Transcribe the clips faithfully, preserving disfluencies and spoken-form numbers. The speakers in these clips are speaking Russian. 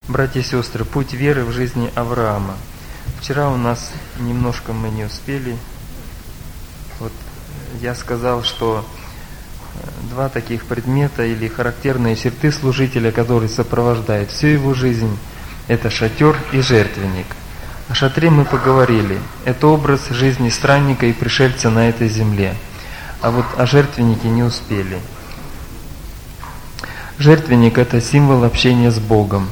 Братья и сестры, путь веры в жизни Авраама. Вчера у нас немножко мы не успели. Вот я сказал, что два таких предмета или характерные черты служителя, который сопровождает всю его жизнь, это шатер и жертвенник. О шатре мы поговорили. Это образ жизни странника и пришельца на этой земле. А вот о жертвеннике не успели. Жертвенник – это символ общения с Богом.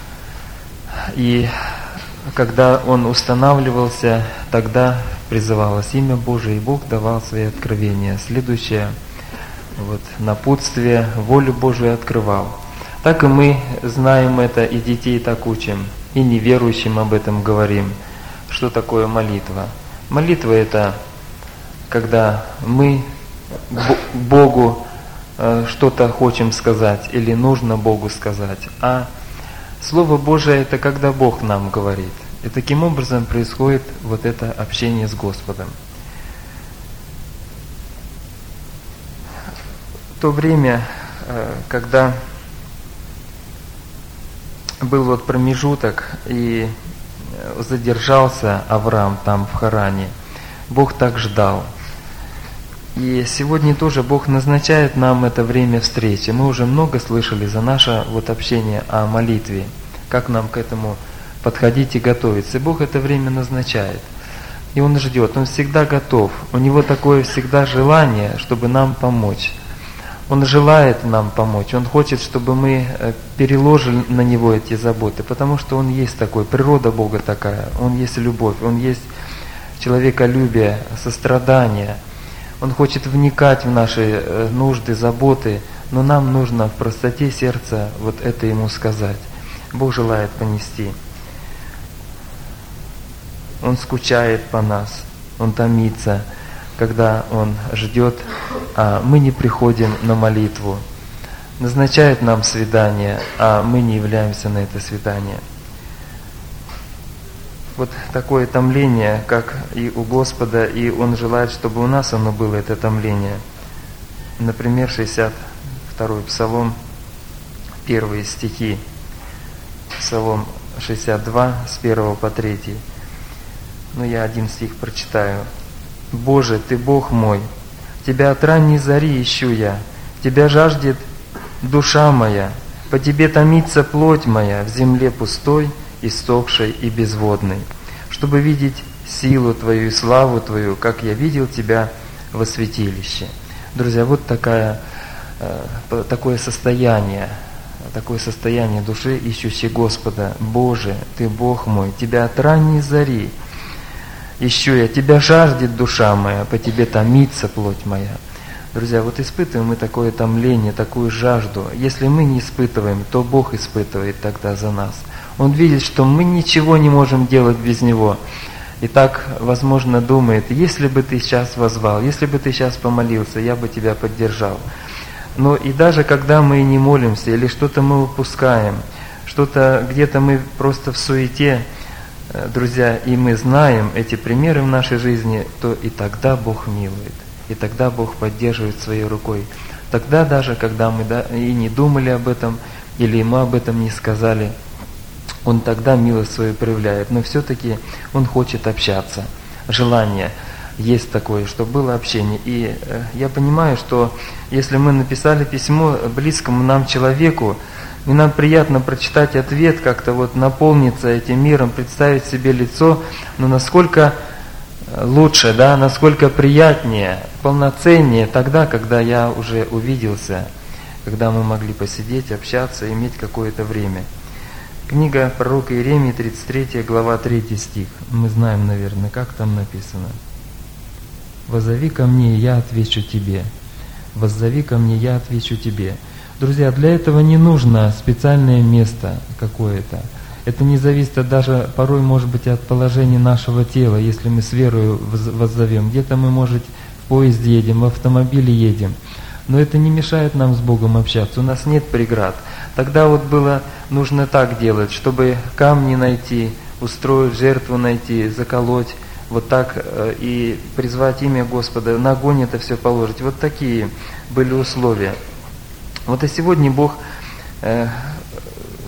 И когда он устанавливался, тогда призывалось имя Божие, и Бог давал свои откровения. Следующее вот, напутствие, волю Божию открывал. Так и мы знаем это, и детей так учим, и неверующим об этом говорим. Что такое молитва? Молитва – это когда мы Богу что-то хотим сказать или нужно Богу сказать, а Слово Божие – это когда Бог нам говорит. И таким образом происходит вот это общение с Господом. В то время, когда был вот промежуток и задержался Авраам там в Харане, Бог так ждал. И сегодня тоже Бог назначает нам это время встречи. Мы уже много слышали за наше вот общение о молитве, как нам к этому подходить и готовиться. И Бог это время назначает. И Он ждет, Он всегда готов. У Него такое всегда желание, чтобы нам помочь. Он желает нам помочь. Он хочет, чтобы мы переложили на Него эти заботы, потому что Он есть такой, природа Бога такая. Он есть любовь, Он есть человеколюбие, сострадание. Он хочет вникать в наши нужды, заботы, но нам нужно в простоте сердца вот это Ему сказать. Бог желает понести. Он скучает по нас, Он томится, когда Он ждет, а мы не приходим на молитву. Назначает нам свидание, а мы не являемся на это свидание. Вот такое томление, как и у Господа, и Он желает, чтобы у нас оно было, это томление. Например, шестьдесят второй Псалом, первые стихи. Псалом шестьдесят два, с первого по третий. Ну, я один стих прочитаю. «Боже, Ты Бог мой, Тебя от ранней зари ищу я, Тебя жаждет душа моя, по Тебе томится плоть моя в земле пустой, иссохшей и безводной, чтобы видеть силу Твою и славу Твою, как я видел Тебя во святилище». Друзья, вот такая, такое состояние, такое состояние души, ищущей Господа. «Боже, Ты Бог мой, Тебя от ранней зари ищу я, Тебя жаждет душа моя, по Тебе томится плоть моя». Друзья, вот испытываем мы такое томление, такую жажду. Если мы не испытываем, то Бог испытывает тогда за нас. Он видит, что мы ничего не можем делать без Него. И так, возможно, думает, если бы ты сейчас воззвал, если бы ты сейчас помолился, я бы тебя поддержал. Но и даже когда мы не молимся, или что-то мы упускаем, что-то где-то мы просто в суете, друзья, и мы знаем эти примеры в нашей жизни, то и тогда Бог милует, и тогда Бог поддерживает своей рукой. Тогда даже, когда мы и не думали об этом, или мы об этом не сказали, Он тогда милость свою проявляет. Но все-таки Он хочет общаться. Желание есть такое, чтобы было общение. И я понимаю, что если мы написали письмо близкому нам человеку, и нам приятно прочитать ответ, как-то вот наполниться этим миром, представить себе лицо, но насколько лучше, да, насколько приятнее, полноценнее тогда, когда я уже увиделся, когда мы могли посидеть, общаться, иметь какое-то время. Книга пророка Иеремии, тридцать третья глава, третий стих. Мы знаем, наверное, как там написано. «Воззови ко мне, и я отвечу тебе. Воззови ко мне, я отвечу тебе». Друзья, для этого не нужно специальное место какое-то. Это не зависит даже порой, может быть, от положения нашего тела, если мы с верою воззовем. Где-то мы, может, в поезд едем, в автомобиле едем. Но это не мешает нам с Богом общаться. У нас нет преград. Тогда вот было нужно так делать, чтобы камни найти, устроить жертву найти, заколоть, вот так и призвать имя Господа, на огонь это все положить. Вот такие были условия. Вот и сегодня Бог э,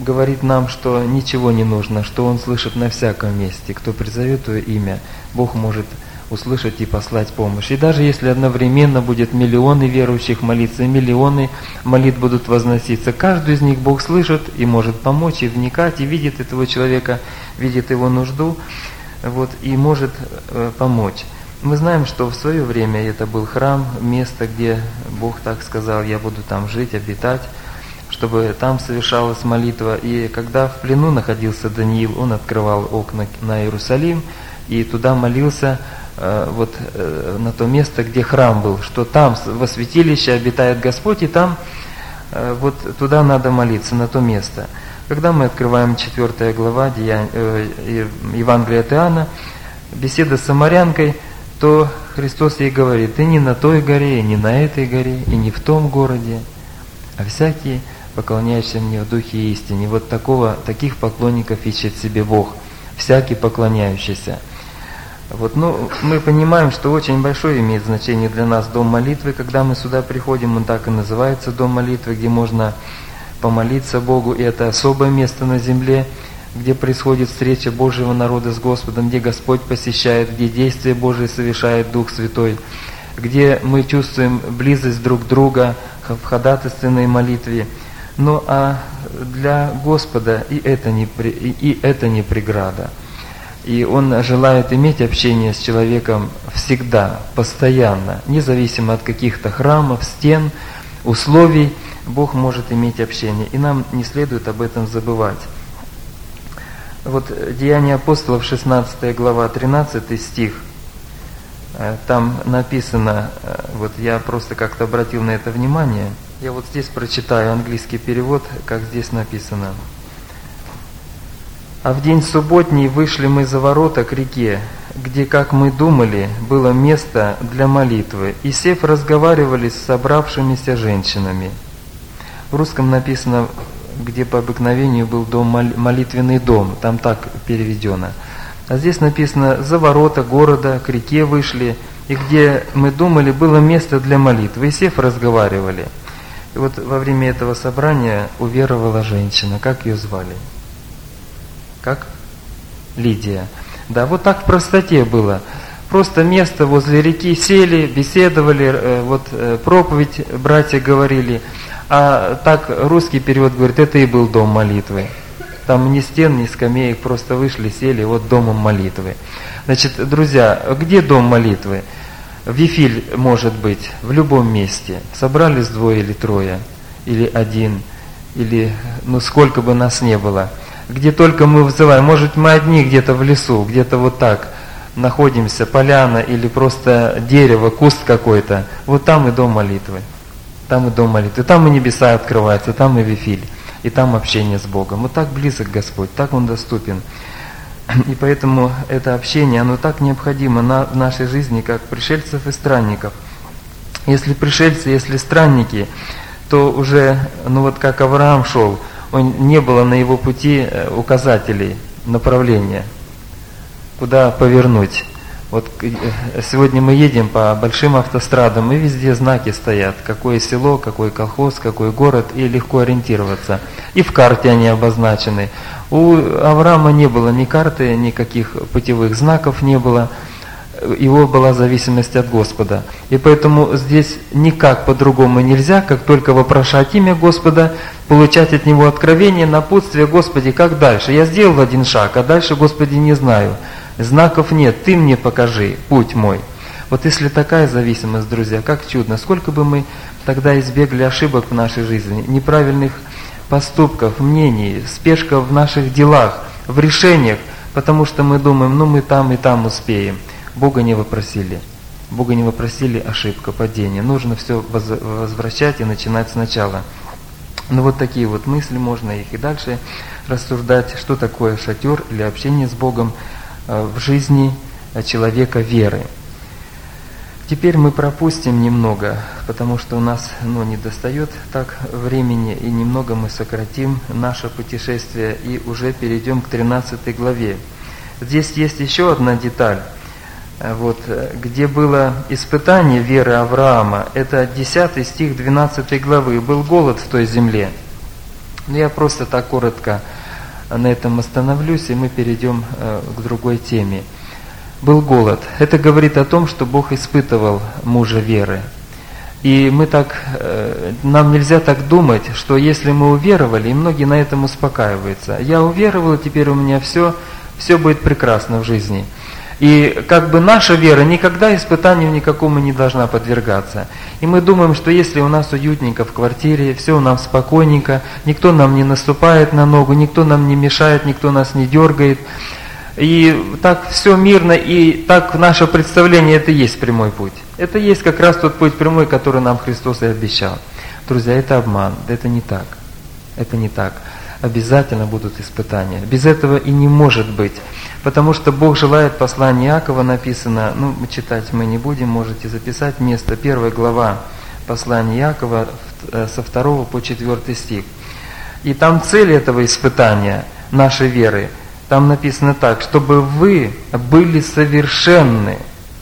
говорит нам, что ничего не нужно, что Он слышит на всяком месте. Кто призовет Твое имя, Бог может услышать и послать помощь. И даже если одновременно будет миллионы верующих молиться, миллионы молитв будут возноситься, каждый из них Бог слышит и может помочь, и вникать, и видит этого человека, видит его нужду, вот, и может э, помочь. Мы знаем, что в свое время это был храм, место, где Бог так сказал: я буду там жить, обитать, чтобы там совершалась молитва. И когда в плену находился Даниил, он открывал окна на Иерусалим и туда молился, вот на то место, где храм был, что там во святилище обитает Господь, и там вот туда надо молиться, на то место. Когда мы открываем четвёртая глава Евангелия от Иоанна, беседа с самарянкой, то Христос ей говорит: ты не на той горе, и не на этой горе, и не в том городе, а всякие, поклоняющиеся мне в духе и истине. Вот такого, таких поклонников ищет себе Бог, всякий поклоняющийся. Вот, ну, мы понимаем, что очень большое имеет значение для нас дом молитвы. Когда мы сюда приходим, он так и называется дом молитвы, где можно помолиться Богу. И это особое место на земле, где происходит встреча Божьего народа с Господом, где Господь посещает, где действие Божие совершает Дух Святой, где мы чувствуем близость друг друга в ходатайственной молитве. Ну а для Господа и это не, и это не преграда. И Он желает иметь общение с человеком всегда, постоянно, независимо от каких-то храмов, стен, условий. Бог может иметь общение, и нам не следует об этом забывать. Вот Деяния апостолов, шестнадцатая глава, тринадцатый стих, там написано, вот я просто как-то обратил на это внимание, я вот здесь прочитаю английский перевод, как здесь написано. «А в день субботний вышли мы за ворота к реке, где, как мы думали, было место для молитвы, и, сев, разговаривали с собравшимися женщинами». В русском написано, где по обыкновению был дом, молитвенный дом, там так переведено. А здесь написано: «За ворота города к реке вышли, и где, мы думали, было место для молитвы, и, сев, разговаривали». И вот во время этого собрания уверовала женщина. Как ее звали? Как? Лидия. Да, вот так в простоте было. Просто место возле реки, сели, беседовали, вот проповедь братья говорили. А так русский перевод говорит: это и был дом молитвы. Там ни стен, ни скамеек, просто вышли, сели, вот домом молитвы. Значит, друзья, где дом молитвы? Вифиль может быть в любом месте. Собрались двое или трое, или один, или ну сколько бы нас не было. Где только мы вызываем, может мы одни где-то в лесу, где-то вот так находимся, поляна или просто дерево, куст какой-то, вот там и дом молитвы, там и дом молитвы, там и небеса открываются, там и Вифиль, и там общение с Богом. Вот так близок Господь, так Он доступен. И поэтому это общение, оно так необходимо на, в нашей жизни, как пришельцев и странников. Если пришельцы, если странники, то уже, ну вот как Авраам шел, он, не было на его пути указателей, направления, куда повернуть. Вот сегодня мы едем по большим автострадам, и везде знаки стоят, какое село, какой колхоз, какой город, и легко ориентироваться. И в карте они обозначены. У Авраама не было ни карты, никаких путевых знаков не было. Его была зависимость от Господа. И поэтому здесь никак по-другому нельзя, как только вопрошать имя Господа, получать от Него откровение, напутствие: Господи, как дальше? Я сделал один шаг, а дальше, Господи, не знаю. Знаков нет, Ты мне покажи путь мой. Вот если такая зависимость, друзья, как чудно. Сколько бы мы тогда избегли ошибок в нашей жизни, неправильных поступков, мнений, спешка в наших делах, в решениях, потому что мы думаем, ну мы там и там успеем. Бога не вопросили. Бога не вопросили, ошибка, падение. Нужно все возвращать и начинать сначала. Ну вот такие вот мысли, можно их и дальше рассуждать, что такое шатер или общение с Богом в жизни человека веры. Теперь мы пропустим немного, потому что у нас ну, не достает так времени, и немного мы сократим наше путешествие и уже перейдем к тринадцатой главе. Здесь есть еще одна деталь, вот, где было испытание веры Авраама. Это десятый стих двенадцатой главы. Был голод в той земле. Но я просто так коротко на этом остановлюсь, и мы перейдем к другой теме. Был голод. Это говорит о том, что Бог испытывал мужа веры. И мы так, нам нельзя так думать, что если мы уверовали, и многие на этом успокаиваются. Я уверовал, и теперь у меня все, все будет прекрасно в жизни. И как бы наша вера никогда испытанию никакому не должна подвергаться. И мы думаем, что если у нас уютненько в квартире, все у нас спокойненько, никто нам не наступает на ногу, никто нам не мешает, никто нас не дергает, и так все мирно, и так наше представление, это и есть прямой путь. Это есть как раз тот путь прямой, который нам Христос и обещал. Друзья, это обман, это не так. Это не так. Обязательно будут испытания. Без этого и не может быть. Потому что Бог желает, послание Иакова написано, ну, читать мы не будем, можете записать место, первая глава послания Иакова со второго по четвертый стих. И там цель этого испытания, нашей веры, там написано так, чтобы вы были совершенны,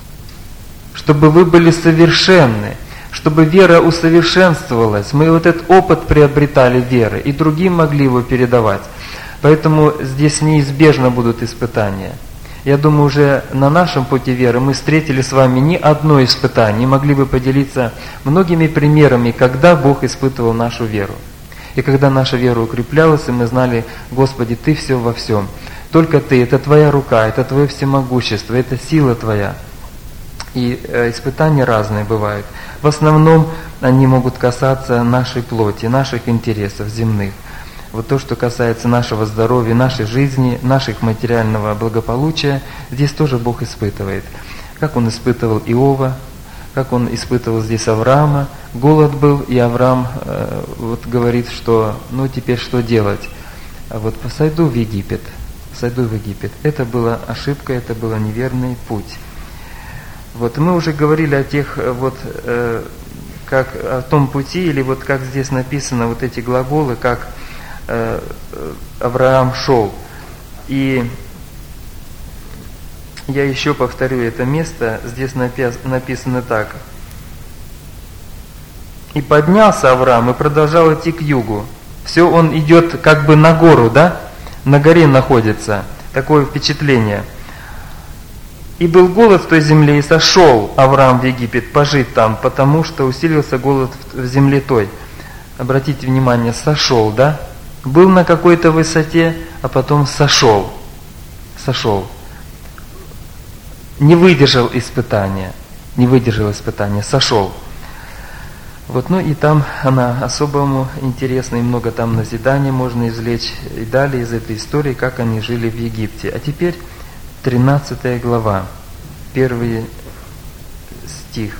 чтобы вы были совершенны, чтобы вера усовершенствовалась. Мы вот этот опыт приобретали веры, и другим могли его передавать. Поэтому здесь неизбежно будут испытания. Я думаю, уже на нашем пути веры мы встретили с вами не одно испытание, могли бы поделиться многими примерами, когда Бог испытывал нашу веру. И когда наша вера укреплялась, и мы знали, Господи, Ты все во всем. Только Ты, это Твоя рука, это Твое всемогущество, это сила Твоя. И э, испытания разные бывают. В основном они могут касаться нашей плоти, наших интересов земных. Вот то, что касается нашего здоровья, нашей жизни, наших материального благополучия, здесь тоже Бог испытывает. Как Он испытывал Иова, как Он испытывал здесь Авраама. Голод был, и Авраам э, вот говорит, что ну теперь что делать? Вот сойду в Египет, сойду в Египет. Это была ошибка, это был неверный путь. Вот мы уже говорили о тех, вот, э, как о том пути, или вот как здесь написано, вот эти глаголы, как э, Авраам шел. И я еще повторю это место, здесь написано так. И поднялся Авраам и продолжал идти к югу. Все, он идет как бы на гору, да? На горе находится. Такое впечатление. И был голод в той земле, и сошел Авраам в Египет пожить там, потому что усилился голод в земле той. Обратите внимание, сошел, да? Был на какой-то высоте, а потом сошел. Сошел. Не выдержал испытания. Не выдержал испытания, сошел. Вот, ну и там она особому интересна, и много там назидания можно извлечь. И далее из этой истории, как они жили в Египте. А теперь тринадцатая глава, первый стих.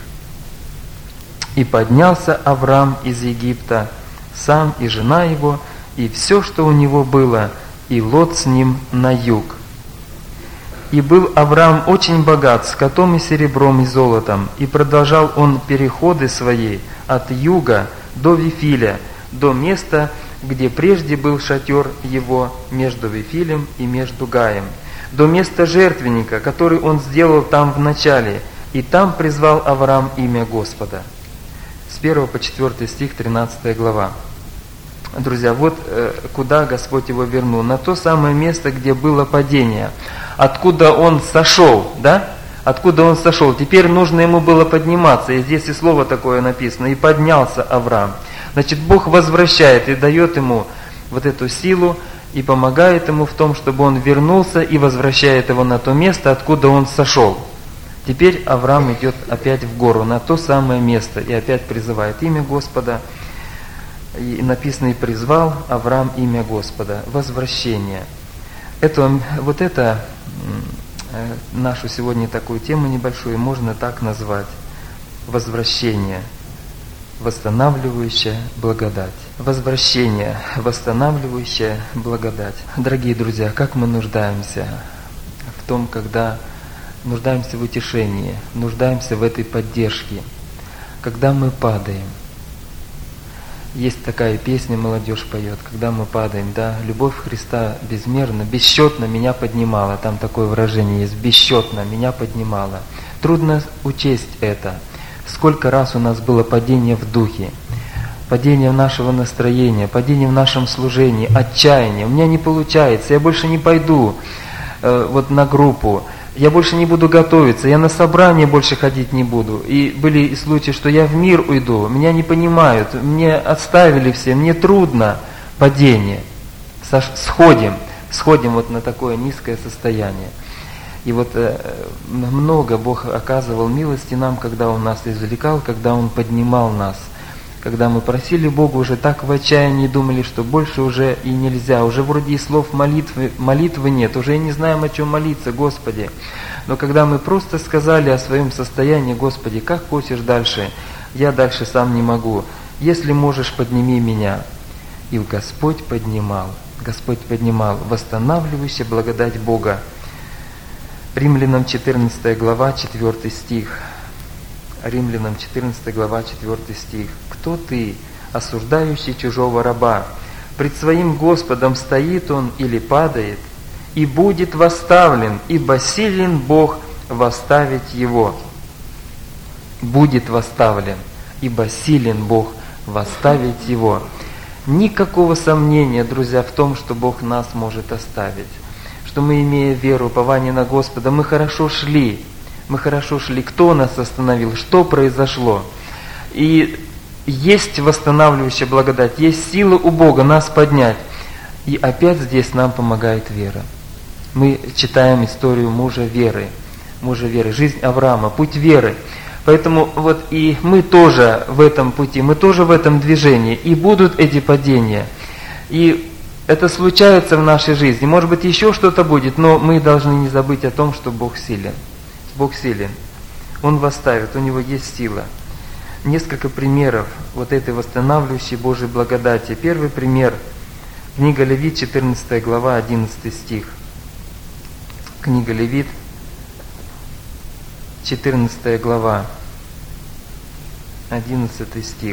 «И поднялся Авраам из Египта, сам и жена его, и все, что у него было, и Лот с ним на юг. И был Авраам очень богат скотом и серебром и золотом, и продолжал он переходы свои от юга до Вифиля, до места, где прежде был шатер его между Вифилем и между Гаем, до места жертвенника, который он сделал там в начале, и там призвал Авраам имя Господа». С первого по четвертый стих, тринадцатая глава. Друзья, вот э, куда Господь его вернул, на то самое место, где было падение, откуда он сошел, да? Откуда он сошел. Теперь нужно ему было подниматься, и здесь и слово такое написано, и поднялся Авраам. Значит, Бог возвращает и дает ему вот эту силу, и помогает ему в том, чтобы он вернулся, и возвращает его на то место, откуда он сошел. Теперь Авраам идет опять в гору, на то самое место, и опять призывает имя Господа. И написано, и призвал Авраам имя Господа. Возвращение. Это, вот это, нашу сегодня такую тему небольшую можно так назвать. Возвращение. Восстанавливающая благодать. Возвращение, восстанавливающая благодать. Дорогие друзья, как мы нуждаемся в том, когда нуждаемся в утешении, нуждаемся в этой поддержке, когда мы падаем. Есть такая песня, молодежь поет, когда мы падаем, да, любовь Христа безмерно, бесчетно меня поднимала, там такое выражение есть, бесчетно меня поднимала. Трудно учесть это, сколько раз у нас было падение в духе, падение нашего настроения, падение в нашем служении, отчаяние. У меня не получается, я больше не пойду э, вот на группу, я больше не буду готовиться, я на собрание больше ходить не буду. И были и случаи, что я в мир уйду, меня не понимают, мне отставили все, мне трудно. Падение. Сходим, сходим вот на такое низкое состояние. И вот э, много Бог оказывал милости нам, когда Он нас извлекал, когда Он поднимал нас. Когда мы просили Бога уже так в отчаянии, думали, что больше уже и нельзя, уже вроде и слов молитвы, молитвы нет, уже и не знаем, о чем молиться, Господи. Но когда мы просто сказали о своем состоянии, Господи, как хочешь дальше, я дальше сам не могу, если можешь, подними меня. И Господь поднимал, Господь поднимал, восстанавливающая благодать Бога. Римлянам четырнадцатая глава, четвёртый стих. Римлянам четырнадцатая глава, четвёртый стих. «Кто ты, осуждающий чужого раба? Пред своим Господом стоит он или падает, и будет восставлен, ибо силен Бог восставить его». Будет восставлен, ибо силен Бог восставить его. Никакого сомнения, друзья, в том, что Бог нас может оставить. Что мы, имея веру, упование на Господа, мы хорошо шли. Мы хорошо шли. Кто нас остановил? Что произошло? И есть восстанавливающая благодать, есть сила у Бога нас поднять. И опять здесь нам помогает вера. Мы читаем историю мужа веры. Мужа веры. Жизнь Авраама. Путь веры. Поэтому вот и мы тоже в этом пути, мы тоже в этом движении. И будут эти падения. И это случается в нашей жизни. Может быть, еще что-то будет, но мы должны не забыть о том, что Бог силен. Бог силен. Он восставит, у Него есть сила. Несколько примеров вот этой восстанавливающей Божьей благодати. Первый пример. Книга Левит, четырнадцатая глава, одиннадцатый стих. Книга Левит, четырнадцатая глава, одиннадцатый стих.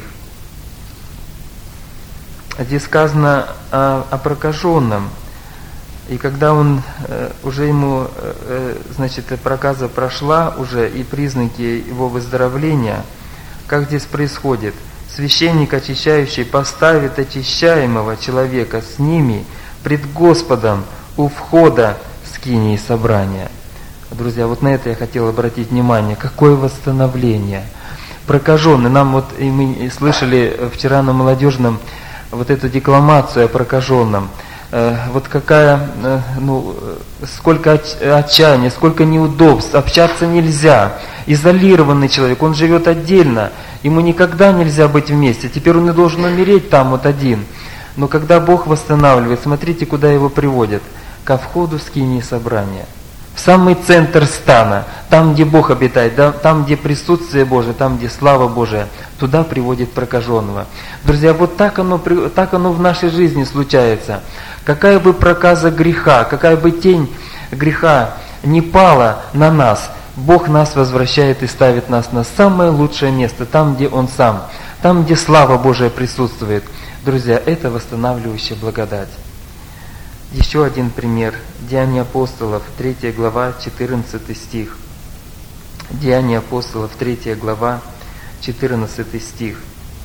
Здесь сказано о, о прокаженном. И когда он, э, уже ему, э, значит, проказа прошла уже, и признаки его выздоровления, как здесь происходит? Священник, очищающий, поставит очищаемого человека с ними пред Господом у входа в скинии собрания. Друзья, вот на это я хотел обратить внимание. Какое восстановление! Прокаженный. Нам вот, и мы слышали вчера на молодежном вот эту декламацию о прокаженном. Вот какая, ну, сколько отчаяния, сколько неудобств, общаться нельзя, изолированный человек, он живет отдельно, ему никогда нельзя быть вместе, теперь он и должен умереть там вот один. Но когда Бог восстанавливает, смотрите, куда его приводят, ко входу в скинии собрания, в самый центр стана, там, где Бог обитает, да, там, где присутствие Божие, там, где слава Божия, туда приводит прокаженного. Друзья, вот так оно, так оно в нашей жизни случается. Какая бы проказа греха, какая бы тень греха не пала на нас, Бог нас возвращает и ставит нас на самое лучшее место, там, где Он сам, там, где слава Божия присутствует. Друзья, это восстанавливающая благодать. Еще один пример. Деяния апостолов, третья глава, четырнадцатый стих. Деяния апостолов, третья глава, четырнадцатый стих.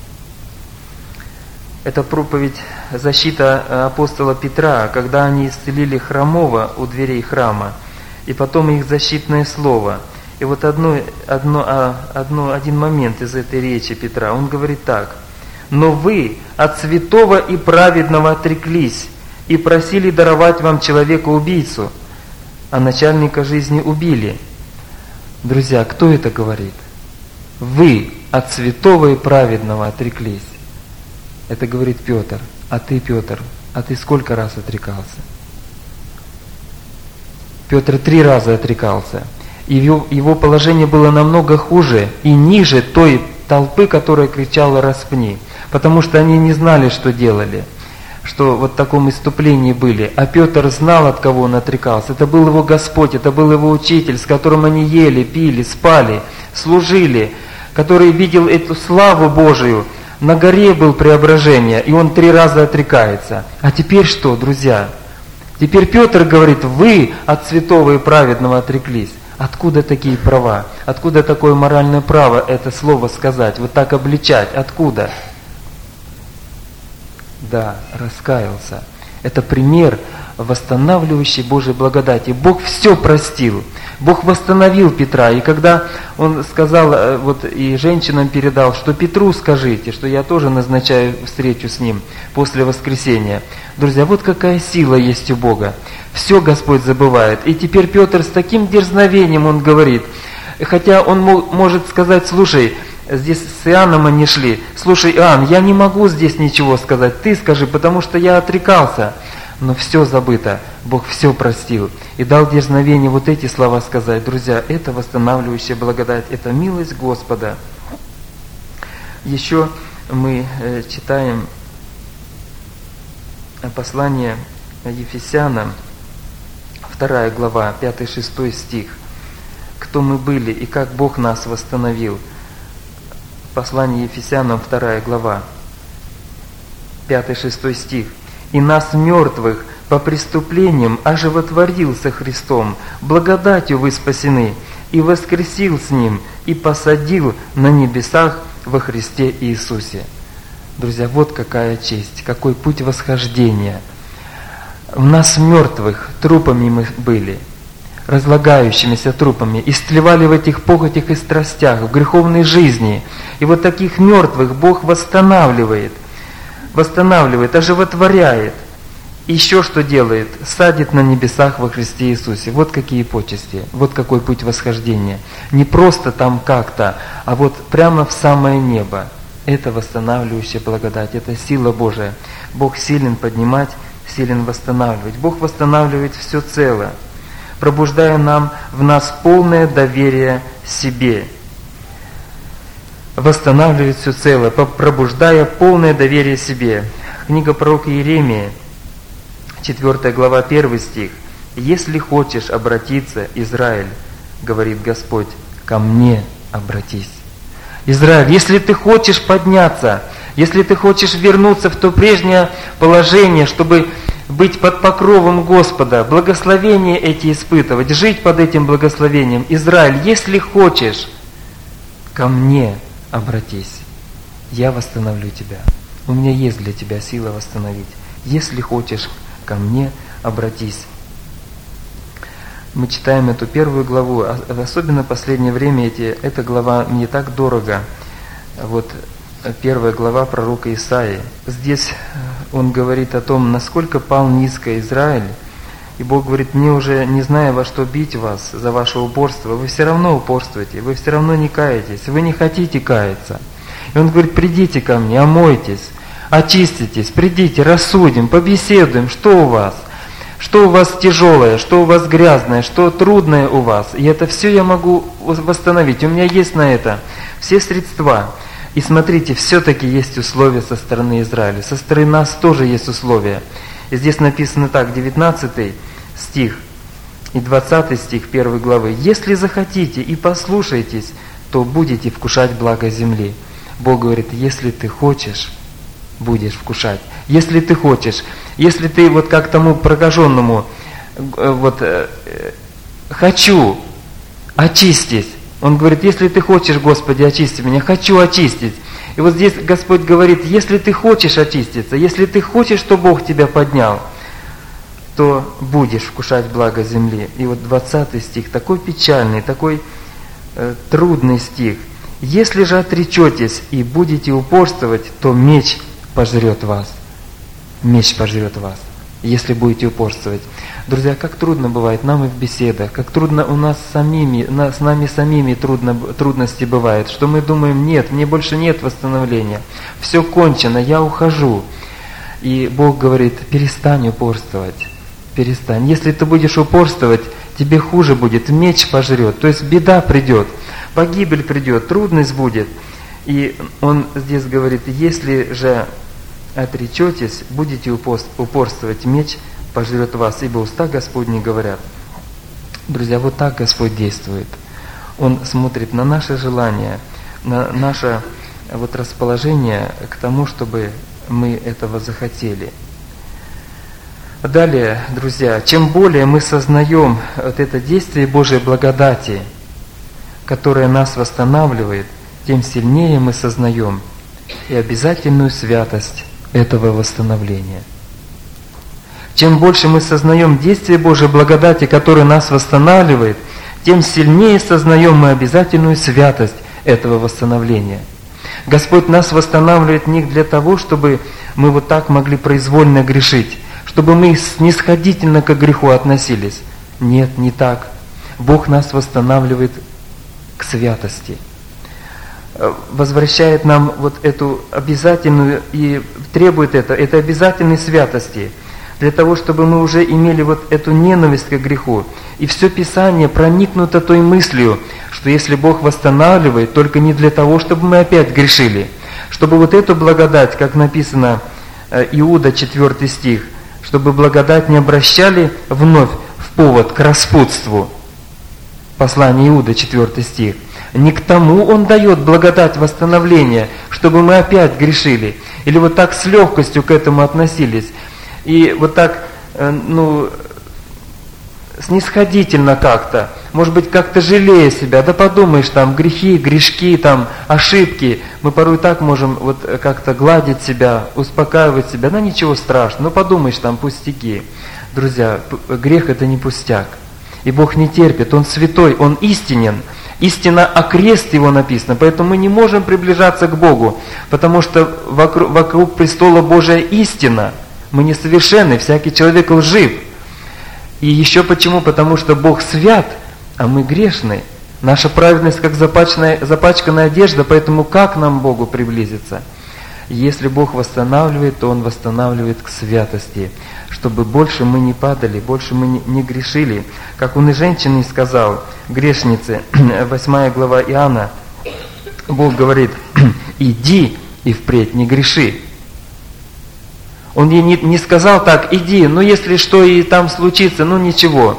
Это проповедь, защита апостола Петра, когда они исцелили хромого у дверей храма, и потом их защитное слово. И вот одно, одно, одно, один момент из этой речи Петра, он говорит так: «Но вы от святого и праведного отреклись, и просили даровать вам человека-убийцу, а начальника жизни убили». Друзья, кто это говорит? Вы от святого и праведного отреклись. Это говорит Петр. А ты, Петр, а ты сколько раз отрекался? Петр три раза отрекался. И его, его положение было намного хуже и ниже той толпы, которая кричала «распни», потому что они не знали, что делали, что вот в таком исступлении были. А Петр знал, от кого он отрекался. Это был его Господь, это был его учитель, с которым они ели, пили, спали, служили, который видел эту славу Божию. На горе был преображение, и он три раза отрекается. А теперь что, друзья? Теперь Петр говорит: вы от святого и праведного отреклись. Откуда такие права? Откуда такое моральное право это слово сказать? Вот так обличать? Откуда? да, раскаялся. Это пример восстанавливающей Божьей благодати. Бог все простил. Бог восстановил Петра. И когда он сказал, вот и женщинам передал, что Петру скажите, что я тоже назначаю встречу с ним после воскресения. Друзья, вот какая сила есть у Бога. Все Господь забывает. И теперь Петр с таким дерзновением он говорит, хотя он мог, может сказать, слушай, здесь с Иоанном они шли, слушай, Иоанн, я не могу здесь ничего сказать, ты скажи, потому что я отрекался. Но все забыто, Бог все простил и дал дерзновение вот эти слова сказать. Друзья, это восстанавливающая благодать, это милость Господа. Еще мы э, читаем послание Ефесянам, вторая глава, пятый-шестой стих. Кто мы были и как Бог нас восстановил. Послание Ефесянам, вторая глава, пятый-шестой стих. «И нас, мертвых, по преступлениям оживотворил со Христом, благодатью вы спасены, и воскресил с Ним, и посадил на небесах во Христе Иисусе». Друзья, вот какая честь, какой путь восхождения. В нас, мертвых, трупами мы были, разлагающимися трупами, истлевали в этих похотях и страстях, в греховной жизни. И вот таких мертвых Бог восстанавливает, восстанавливает, оживотворяет. Еще что делает? Садит на небесах во Христе Иисусе. Вот какие почести, вот какой путь восхождения. Не просто там как-то, а вот прямо в самое небо. Это восстанавливающая благодать, это сила Божия. Бог силен поднимать, силен восстанавливать. Бог восстанавливает все целое, пробуждая нам в нас полное доверие себе. Восстанавливает все целое, пробуждая полное доверие себе. Книга пророка Иеремии, четвёртая глава, первый стих. «Если хочешь обратиться, Израиль, говорит Господь, ко мне обратись». Израиль, если ты хочешь подняться, если ты хочешь вернуться в то прежнее положение, чтобы быть под покровом Господа, благословения эти испытывать, жить под этим благословением, Израиль, если хочешь, ко мне обратись, я восстановлю тебя. У меня есть для тебя сила восстановить. Если хочешь, ко мне обратись. Мы читаем эту первую главу, особенно в последнее время эти, эта глава мне так дорого. Вот первая глава пророка Исаии. Здесь он говорит о том, насколько пал низко Израиль. И Бог говорит, мне уже не зная, во что бить вас за ваше упорство, вы все равно упорствуете, вы все равно не каетесь, вы не хотите каяться. И Он говорит, придите ко мне, омойтесь, очиститесь, придите, рассудим, побеседуем, что у вас, что у вас тяжелое, что у вас грязное, что трудное у вас. И это все я могу восстановить, у меня есть на это все средства. И смотрите, все-таки есть условия со стороны Израиля, со стороны нас тоже есть условия. И здесь написано так, девятнадцатый стих и двадцатый стих первой главы. «Если захотите и послушаетесь, то будете вкушать благо земли». Бог говорит, если ты хочешь, будешь вкушать. Если ты хочешь, если ты вот как тому прокаженному, вот, хочу, очистись. Он говорит, если ты хочешь, Господи, очисти меня, хочу очистить. И вот здесь Господь говорит, если ты хочешь очиститься, если ты хочешь, что Бог тебя поднял, то будешь вкушать благо земли. И вот двадцатый стих, такой печальный, такой э, трудный стих. Если же отречетесь и будете упорствовать, то меч пожрет вас. Меч пожрет вас, если будете упорствовать. Друзья, как трудно бывает нам и в беседах, как трудно у нас самими, с нами самими трудно, трудности бывает, что мы думаем, нет, мне больше нет восстановления, все кончено, я ухожу. И Бог говорит, перестань упорствовать, перестань. Если ты будешь упорствовать, тебе хуже будет, меч пожрет, то есть беда придет, погибель придет, трудность будет. И Он здесь говорит, если же отречетесь, будете упорствовать, меч пожрет вас, ибо уста Господни говорят. Друзья, вот так Господь действует. Он смотрит на наше желание, на наше вот расположение к тому, чтобы мы этого захотели. Далее, друзья, чем более мы сознаем вот это действие Божьей благодати, которое нас восстанавливает, тем сильнее мы сознаем и обязательную святость этого восстановления. Чем больше мы сознаем действие Божьей благодати, которое нас восстанавливает, тем сильнее сознаем мы обязательную святость этого восстановления. Господь нас восстанавливает не для того, чтобы мы вот так могли произвольно грешить, чтобы мы снисходительно к греху относились. Нет, не так. Бог нас восстанавливает к святости. Возвращает нам вот эту обязательную и требует это, это обязательной святости, для того, чтобы мы уже имели вот эту ненависть к греху. И все Писание проникнуто той мыслью, что если Бог восстанавливает, только не для того, чтобы мы опять грешили, чтобы вот эту благодать, как написано Иуда, четвёртый стих, чтобы благодать не обращали вновь в повод к распутству. Послание Иуда, четвёртый стих. Не к тому Он дает благодать восстановления, чтобы мы опять грешили, или вот так с легкостью к этому относились, и вот так, ну, снисходительно как-то, может быть, как-то жалея себя, да подумаешь, там, грехи, грешки, там, ошибки, мы порой так можем вот как-то гладить себя, успокаивать себя, да ничего страшного, ну подумаешь, там, пустяки. Друзья, грех это не пустяк, и Бог не терпит, Он святой, Он истинен, истинно окрест Его написано, поэтому мы не можем приближаться к Богу, потому что вокруг, вокруг престола Божия истина. Мы несовершенны, всякий человек лжив. И еще почему? Потому что Бог свят, а мы грешны. Наша праведность как запачканная, запачканная одежда, поэтому как нам к Богу приблизиться? Если Бог восстанавливает, то Он восстанавливает к святости, чтобы больше мы не падали, больше мы не, не грешили. Как Он и женщине сказал, грешнице, восьмая глава Иоанна, Бог говорит, иди и впредь не греши. Он ей не, не сказал так, иди, ну если что и там случится, ну ничего.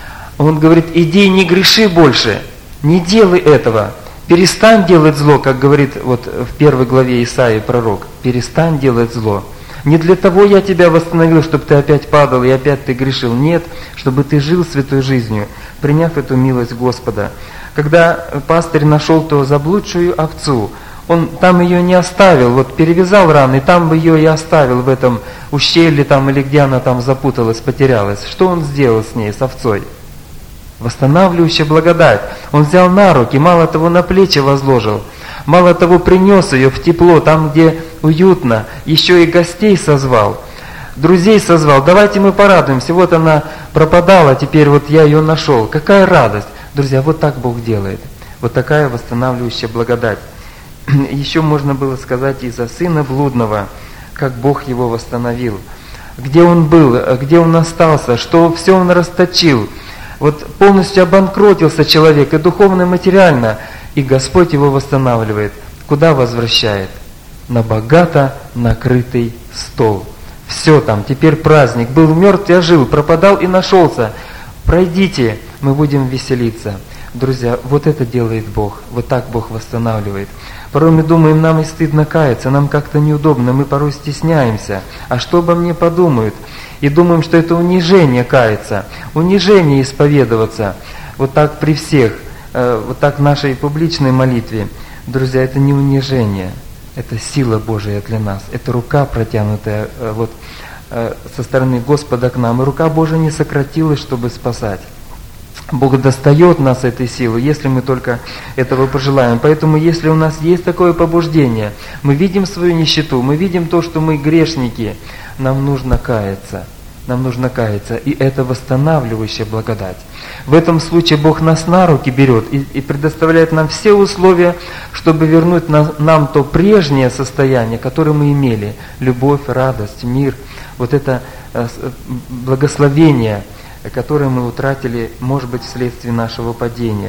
Он говорит, иди и не греши больше, не делай этого, перестань делать зло, как говорит вот в первой главе Исаии пророк, перестань делать зло. Не для того я тебя восстановил, чтобы ты опять падал и опять ты грешил, нет, чтобы ты жил святой жизнью, приняв эту милость Господа. Когда пастырь нашел ту заблудшую овцу, он там ее не оставил, вот перевязал раны, там бы ее и оставил в этом ущелье там, или где она там запуталась, потерялась. Что он сделал с ней, с овцой? Восстанавливающая благодать. Он взял на руки, мало того на плечи возложил, мало того принес ее в тепло, там где уютно, еще и гостей созвал, друзей созвал, давайте мы порадуемся, вот она пропадала, теперь вот я ее нашел. Какая радость! Друзья, вот так Бог делает, вот такая восстанавливающая благодать. Еще можно было сказать и за сына блудного, как Бог его восстановил. Где он был, где он остался, что все он расточил. Вот полностью обанкротился человек и духовно, и материально, и Господь его восстанавливает. Куда возвращает? На богато накрытый стол. Все там, теперь праздник. Был мертв, я жил, пропадал и нашелся. Пройдите, мы будем веселиться. Друзья, вот это делает Бог, вот так Бог восстанавливает. Порой мы думаем, нам и стыдно каяться, нам как-то неудобно, мы порой стесняемся. А что обо мне подумают? И думаем, что это унижение каяться, унижение исповедоваться. Вот так при всех, вот так в нашей публичной молитве. Друзья, это не унижение, это сила Божия для нас. Это рука протянутая вот, со стороны Господа к нам. И рука Божия не сократилась, чтобы спасать. Бог достает нас этой силой, если мы только этого пожелаем. Поэтому, если у нас есть такое побуждение, мы видим свою нищету, мы видим то, что мы грешники, нам нужно каяться. Нам нужно каяться, и это восстанавливающая благодать. В этом случае Бог нас на руки берет и, и предоставляет нам все условия, чтобы вернуть на, нам то прежнее состояние, которое мы имели. Любовь, радость, мир, вот это э, благословение, которые мы утратили, может быть, вследствие нашего падения.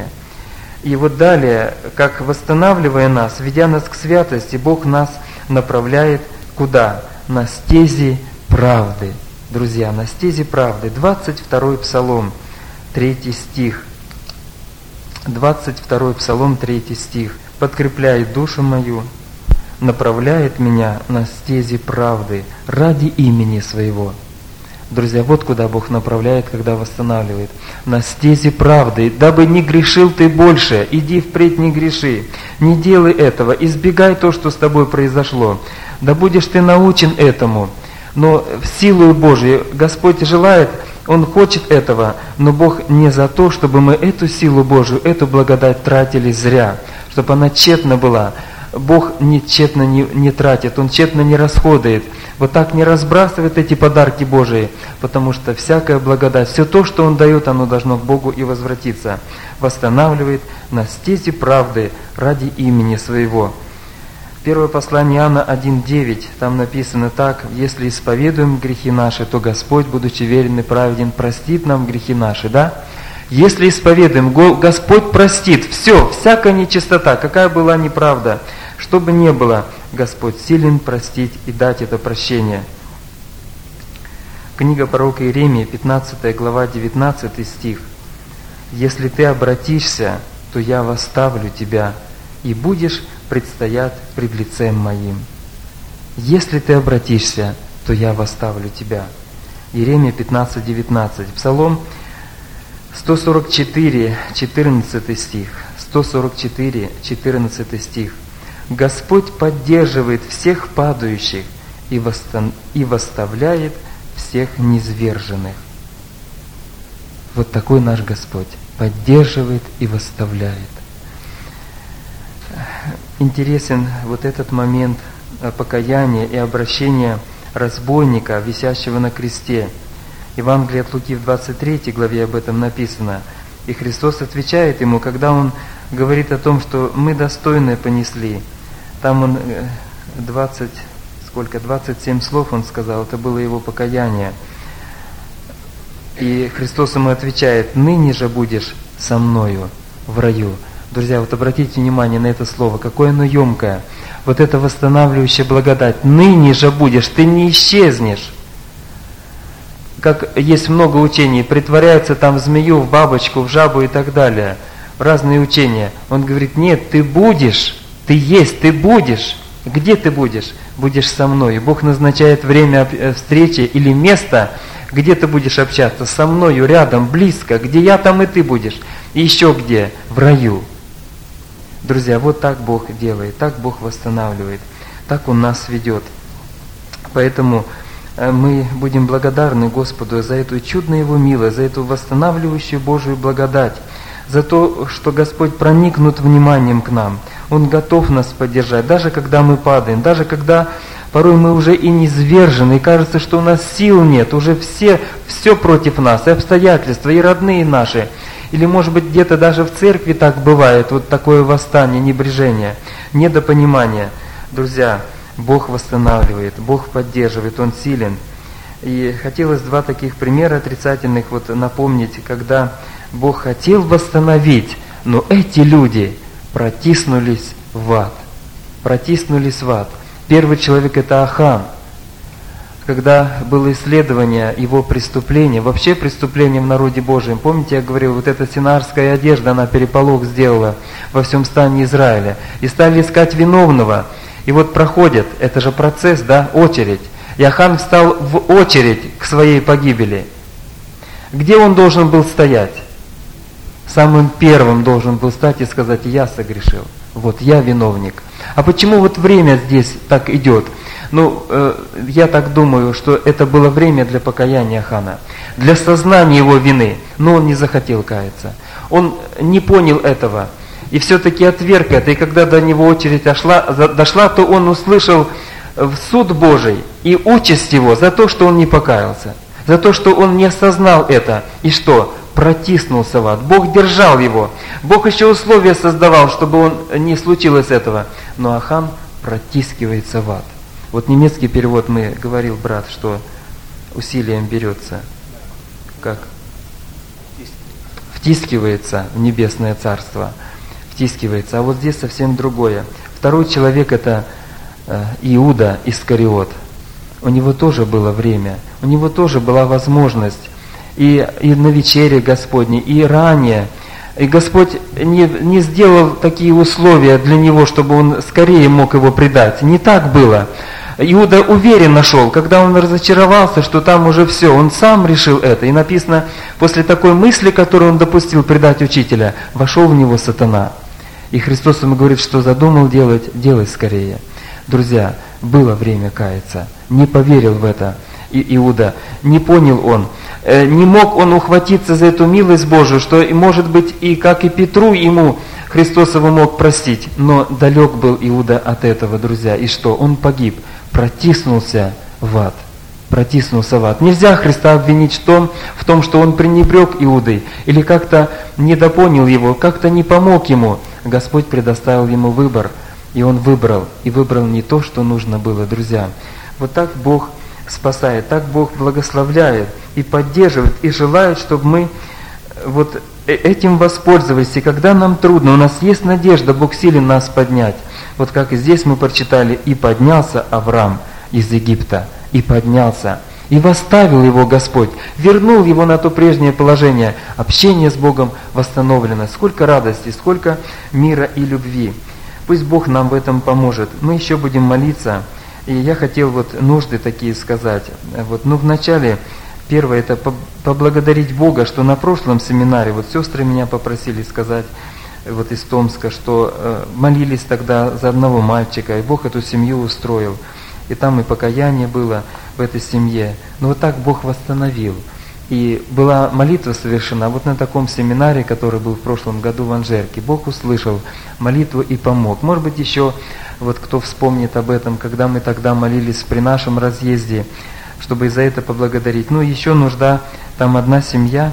И вот далее, как восстанавливая нас, ведя нас к святости, Бог нас направляет куда? На стези правды. Друзья, на стези правды. двадцать второй Псалом, третий стих. двадцать второй Псалом, третий стих. «Подкрепляет душу мою, направляет меня на стези правды ради имени своего». Друзья, вот куда Бог направляет, когда восстанавливает. На стези правды, дабы не грешил ты больше, иди впредь не греши, не делай этого, избегай то, что с тобой произошло. Да будешь ты научен этому, но в силу Божию Господь желает, Он хочет этого, но Бог не за то, чтобы мы эту силу Божию, эту благодать тратили зря, чтобы она тщетна была. Бог не тщетно не, не тратит, Он тщетно не расходует. Вот так не разбрасывает эти подарки Божии, потому что всякая благодать, все то, что Он дает, оно должно к Богу и возвратиться. Восстанавливает на стези правды ради имени Своего. Первое послание Иоанна один девять, там написано так: «Если исповедуем грехи наши, то Господь, будучи верен и праведен, простит нам грехи наши». Да? Если исповедуем, Господь простит все, всякая нечистота, какая была неправда, что бы ни было, Господь силен простить и дать это прощение. Книга пророка Иеремии, пятнадцатая глава, девятнадцатый стих. «Если ты обратишься, то я восставлю тебя, и будешь предстоять пред лицем моим. Если ты обратишься, то я восставлю тебя». Иеремия пятнадцать девятнадцать. Псалом сто сорок четыре, четырнадцатый стих. сто сорок четыре, четырнадцатый стих. «Господь поддерживает всех падающих и, восстан... и восставляет всех низверженных». Вот такой наш Господь. Поддерживает и восставляет. Интересен вот этот момент покаяния и обращения разбойника, висящего на кресте. Евангелие от Луки в двадцать третьей главе об этом написано. И Христос отвечает ему, когда Он говорит о том, что мы достойные понесли. Там Он двадцать, сколько, двадцать семь слов Он сказал, это было Его покаяние. И Христос ему отвечает: «Ныне же будешь со мною в раю». Друзья, вот обратите внимание на это слово, какое оно емкое. Вот это восстанавливающая благодать. «Ныне же будешь», ты не исчезнешь. Как есть много учений, притворяются там в змею, в бабочку, в жабу и так далее. Разные учения. Он говорит: нет, ты будешь, ты есть, ты будешь. Где ты будешь? Будешь со мной. Бог назначает время встречи или место, где ты будешь общаться со мною, рядом, близко, где я, там и ты будешь. И еще где? В раю. Друзья, вот так Бог делает, так Бог восстанавливает, так Он нас ведет. Поэтому мы будем благодарны Господу за эту чудную Его милость, за эту восстанавливающую Божию благодать, за то, что Господь проникнут вниманием к нам. Он готов нас поддержать, даже когда мы падаем, даже когда порой мы уже и низвержены, и кажется, что у нас сил нет, уже все, все против нас, и обстоятельства, и родные наши. Или, может быть, где-то даже в церкви так бывает, вот такое восстание, небрежение, недопонимание. Друзья, Бог восстанавливает, Бог поддерживает, Он силен. И хотелось два таких примера отрицательных вот напомнить, когда Бог хотел восстановить, но эти люди протиснулись в ад. Протиснулись в ад. Первый человек – это Ахан. Когда было исследование его преступления, вообще преступления в народе Божьем, помните, я говорил, вот эта синарская одежда, она переполох сделала во всем стане Израиля. И стали искать виновного. И вот проходит, это же процесс, да, очередь. И Ахан встал в очередь к своей погибели. Где он должен был стоять? Самым первым должен был стать и сказать: я согрешил, вот я виновник. А почему вот время здесь так идет? Ну, э, я так думаю, что это было время для покаяния Ахана, для сознания его вины, но он не захотел каяться. Он не понял этого и все-таки отверг это. И когда до него очередь дошла, дошла, то он услышал в суд Божий и участь его за то, что он не покаялся, за то, что он не осознал это. И что? Протиснулся в ад. Бог держал его. Бог еще условия создавал, чтобы он не случилось этого. Но Ахан протискивается в ад. Вот немецкий перевод, мы говорил брат, что усилием берется. Как? Втискивается в небесное царство. Втискивается. А вот здесь совсем другое. Второй человек — это Иуда Искариот. У него тоже было время. У него тоже была возможность. И, и на вечере Господней, и ранее. И Господь не, не сделал такие условия для него, чтобы он скорее мог его предать. Не так было. Иуда уверенно шел, когда он разочаровался, что там уже все, он сам решил это. И написано, после такой мысли, которую он допустил предать учителя, вошел в него сатана. И Христос ему говорит, что задумал делать, делай скорее. Друзья, было время каяться. Не поверил в это Иуда, не понял он. Не мог он ухватиться за эту милость Божию, что, может быть, и как и Петру ему Христос его мог простить. Но далек был Иуда от этого, друзья. И что? Он погиб, протиснулся в ад. Протиснулся в ад. Нельзя Христа обвинить в том, в том, что он пренебрег Иудой, или как-то недопонял его, как-то не помог ему. Господь предоставил ему выбор, и он выбрал. И выбрал не то, что нужно было, друзья. Вот так Бог спасает, так Бог благословляет и поддерживает, и желает, чтобы мы вот этим воспользовались. И когда нам трудно, у нас есть надежда, Бог силен нас поднять. Вот как и здесь мы прочитали, и поднялся Авраам из Египта, и поднялся, и восставил его Господь, вернул его на то прежнее положение. Общение с Богом восстановлено. Сколько радости, сколько мира и любви. Пусть Бог нам в этом поможет. Мы еще будем молиться. И я хотел вот нужды такие сказать. Вот, ну, вначале, первое, это поблагодарить Бога, что на прошлом семинаре, вот сестры меня попросили сказать, вот из Томска, что э, молились тогда за одного мальчика, и Бог эту семью устроил. И там и покаяние было в этой семье. Но вот так Бог восстановил. И была молитва совершена вот на таком семинаре, который был в прошлом году в Анжерке. Бог услышал молитву и помог. Может быть, еще вот кто вспомнит об этом, когда мы тогда молились при нашем разъезде, чтобы и за это поблагодарить. Ну, еще нужда, там одна семья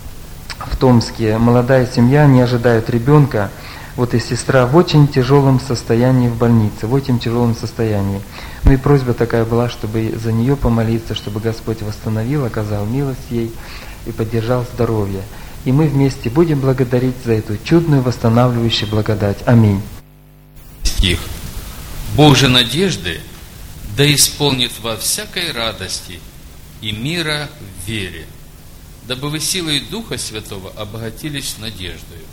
в Томске, молодая семья, не ожидают ребенка. Вот и сестра в очень тяжелом состоянии в больнице, в очень тяжелом состоянии. Ну и просьба такая была, чтобы за нее помолиться, чтобы Господь восстановил, оказал милость ей и поддержал здоровье. И мы вместе будем благодарить за эту чудную восстанавливающую благодать. Аминь. Стих. Бог же надежды да исполнит во всякой радости и мира в вере, дабы вы силой Духа Святого обогатились надеждою.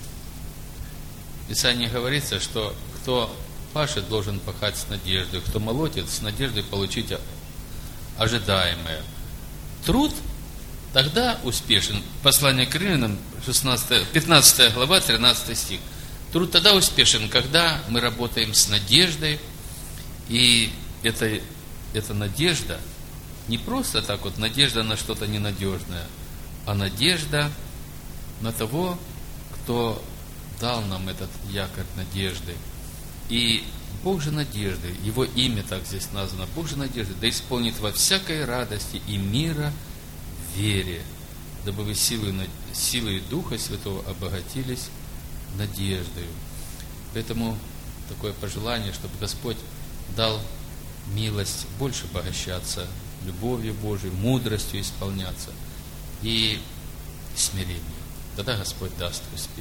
В Писании говорится, что кто пашет, должен пахать с надеждой, кто молотит, с надеждой получить ожидаемое. Труд тогда успешен. Послание к Римлянам, пятнадцатая глава, тринадцатый стих. Труд тогда успешен, когда мы работаем с надеждой, и это, эта надежда не просто так вот, надежда на что-то ненадежное, а надежда на того, кто дал нам этот якорь надежды. И Бог же надежды, Его имя так здесь названо, Бог же надежды, да исполнит во всякой радости и мира в вере, дабы вы силой, силой Духа Святого обогатились надеждою. Поэтому такое пожелание, чтобы Господь дал милость больше обогащаться, любовью Божией, мудростью исполняться и смирением. Тогда Господь даст успех.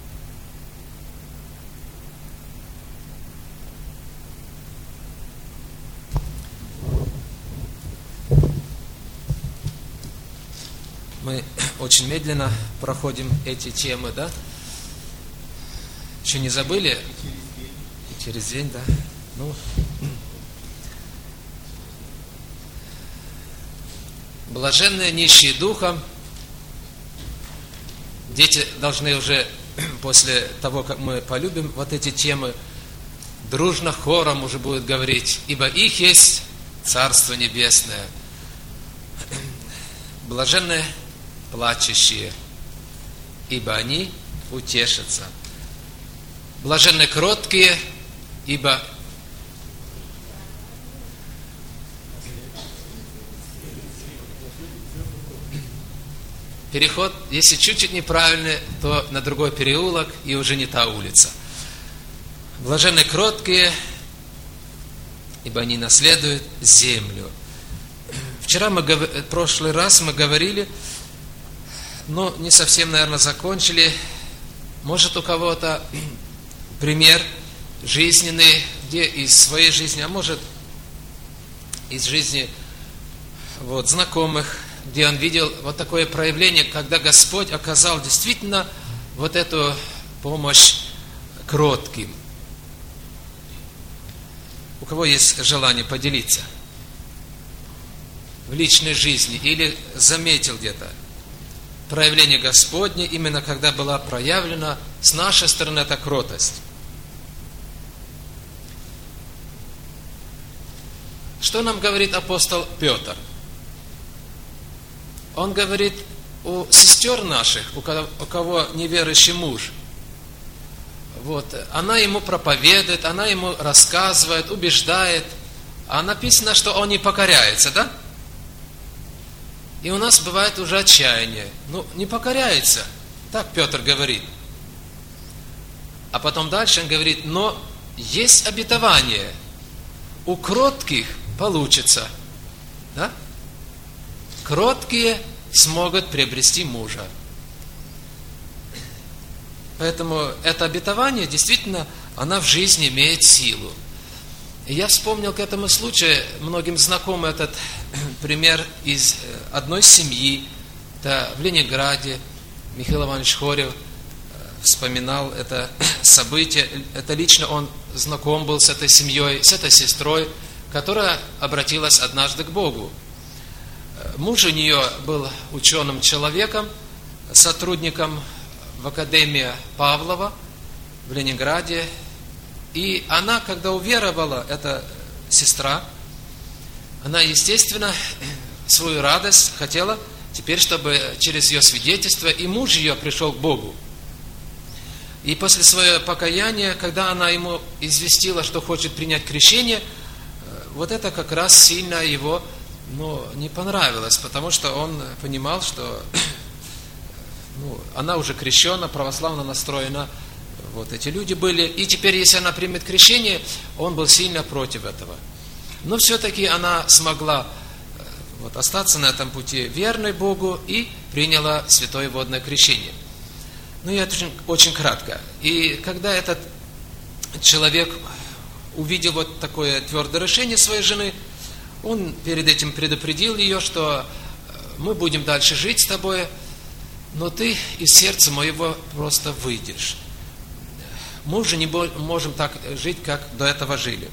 Мы очень медленно проходим эти темы, да? Еще не забыли? И через день, да? Ну, блаженные нищие духом. Дети должны уже после того, как мы полюбим вот эти темы, дружно хором уже будут говорить, ибо их есть Царство Небесное. Блаженные плачущие, ибо они утешатся. Блаженны кроткие, ибо переход, если чуть-чуть неправильный, то на другой переулок и уже не та улица. Блаженны кроткие, ибо они наследуют землю. Вчера мы, в прошлый раз мы говорили, но не совсем, наверное, закончили. Может, у кого-то пример жизненный, где из своей жизни, а может, из жизни вот, знакомых, где он видел вот такое проявление, когда Господь оказал действительно вот эту помощь кротким. У кого есть желание поделиться? в личной жизни или заметил где-то проявление Господне, именно когда была проявлена с нашей стороны эта кротость. Что нам говорит апостол Петр? Он говорит у сестер наших, у кого, у кого неверующий муж. Вот, она ему проповедует, она ему рассказывает, убеждает. А написано, что он не покоряется, да? И у нас бывает уже отчаяние. Ну, не покоряется. Так Петр говорит. А потом дальше он говорит, но есть обетование. У кротких получится. Да? Кроткие смогут приобрести мужа. Поэтому это обетование, действительно, она в жизни имеет силу. И я вспомнил к этому случаю, многим знаком этот пример из одной семьи. Это в Ленинграде Михаил Иванович Хорев вспоминал это событие. Это лично он знаком был с этой семьей, с этой сестрой, которая обратилась однажды к Богу. Муж у нее был ученым человеком, сотрудником в Академии Павлова в Ленинграде. И она, когда уверовала, эта сестра, она, естественно, свою радость хотела теперь, чтобы через ее свидетельство и муж ее пришел к Богу. И после своего покаяния, когда она ему известила, что хочет принять крещение, вот это как раз сильно его, ну, не понравилось, потому что он понимал, что ну, она уже крещена, православно настроена. Вот эти люди были. И теперь, если она примет крещение, он был сильно против этого. Но все-таки она смогла вот, остаться на этом пути верной Богу и приняла святое водное крещение. Ну, и это очень, очень кратко. И когда этот человек увидел вот такое твердое решение своей жены, он перед этим предупредил ее, что мы будем дальше жить с тобой, но ты из сердца моего просто выйдешь. Мы уже не можем так жить, как до этого жили.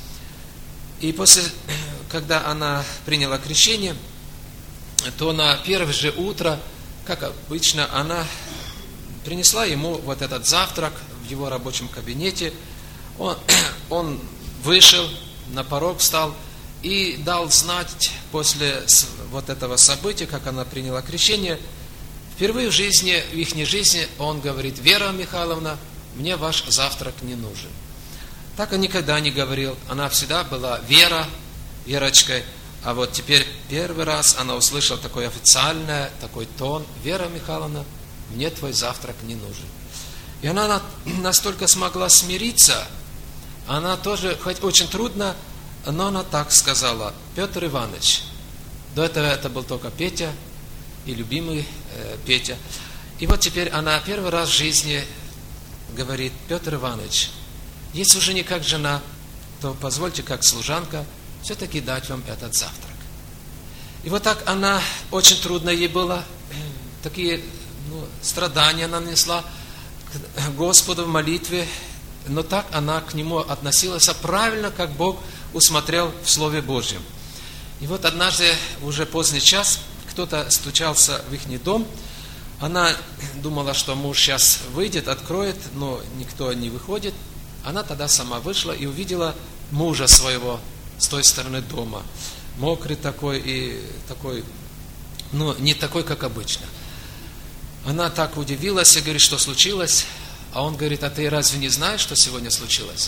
И после, когда она приняла крещение, то на первое же утро, как обычно, она принесла ему вот этот завтрак в его рабочем кабинете. Он, он вышел, на порог встал и дал знать после вот этого события, как она приняла крещение. Впервые в жизни, в их жизни он говорит: Вера Михайловна, мне ваш завтрак не нужен. Так он никогда не говорил. Она всегда была Вера, Верочкой. А вот теперь первый раз она услышала такой официальный, такой тон: Вера Михайловна, мне твой завтрак не нужен. И она настолько смогла смириться, она тоже, хоть очень трудно, но она так сказала: Петр Иванович. До этого это был только Петя и любимый э, Петя. И вот теперь она первый раз в жизни говорит: Петр Иванович, если уже не как жена, то позвольте как служанка все-таки дать вам этот завтрак. И вот так она, очень трудно ей было, такие ну, страдания она нанесла к Господу в молитве, но так она к Нему относилась правильно, как Бог усмотрел в Слове Божьем. И вот однажды, уже поздний час, кто-то стучался в их дом. Она думала, что муж сейчас выйдет, откроет, но никто не выходит. Она тогда сама вышла и увидела мужа своего с той стороны дома. Мокрый такой и такой, ну, не такой, как обычно. Она так удивилась и говорит: что случилось? А он говорит: а ты разве не знаешь, что сегодня случилось?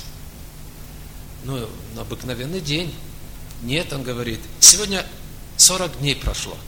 Ну, обыкновенный день. Нет, он говорит, сегодня сорок дней прошло.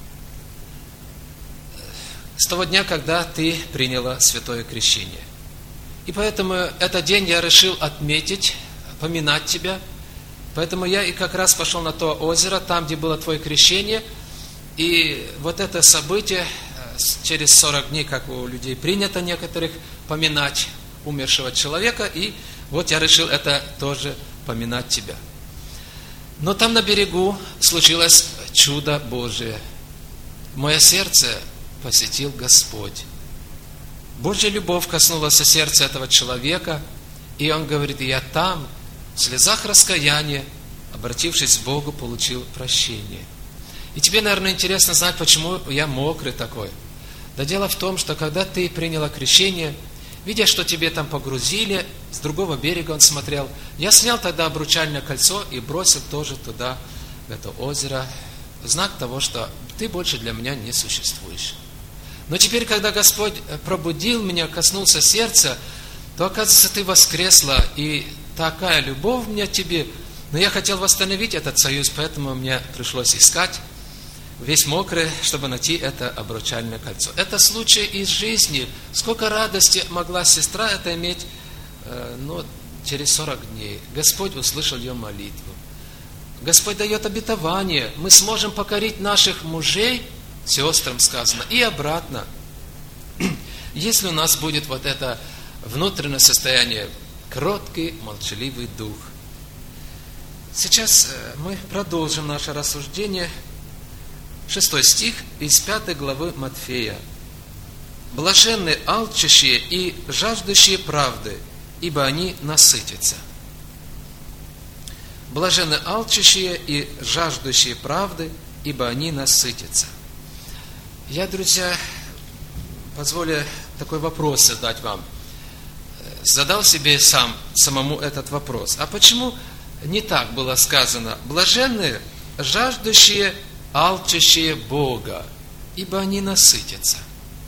С того дня, когда ты приняла святое крещение. И поэтому этот день я решил отметить, поминать тебя. Поэтому я и как раз пошел на то озеро, там, где было твое крещение. И вот это событие, через сорок дней, как у людей принято некоторых, поминать умершего человека. И вот я решил это тоже поминать тебя. Но там на берегу случилось чудо Божие. Мое сердце посетил Господь. Божья любовь коснулась сердца этого человека, и он говорит: я там, в слезах раскаяния, обратившись к Богу, получил прощение. И тебе, наверное, интересно знать, почему я мокрый такой. Да дело в том, что когда ты приняла крещение, видя, что тебе там погрузили, с другого берега он смотрел, я снял тогда обручальное кольцо и бросил тоже туда, в это озеро, знак того, что ты больше для меня не существуешь. Но теперь, когда Господь пробудил меня, коснулся сердца, то, оказывается, ты воскресла, и такая любовь у меня к тебе. Но я хотел восстановить этот союз, поэтому мне пришлось искать весь мокрый, чтобы найти это обручальное кольцо. Это случай из жизни. Сколько радости могла сестра это иметь, э, ну, через сорок дней. Господь услышал ее молитву. Господь дает обетование. Мы сможем покорить наших мужей, сестрам сказано, и обратно. Если у нас будет вот это внутреннее состояние, кроткий, молчаливый дух. Сейчас мы продолжим наше рассуждение. Шестой стих из пятой главы Матфея. «Блаженны алчущие и жаждущие правды, ибо они насытятся». Блаженны алчущие и жаждущие правды, ибо они насытятся. Я, друзья, позволю такой вопрос задать вам. Задал себе сам, самому этот вопрос. А почему не так было сказано? Блаженны жаждущие, алчущие Бога, ибо они насытятся.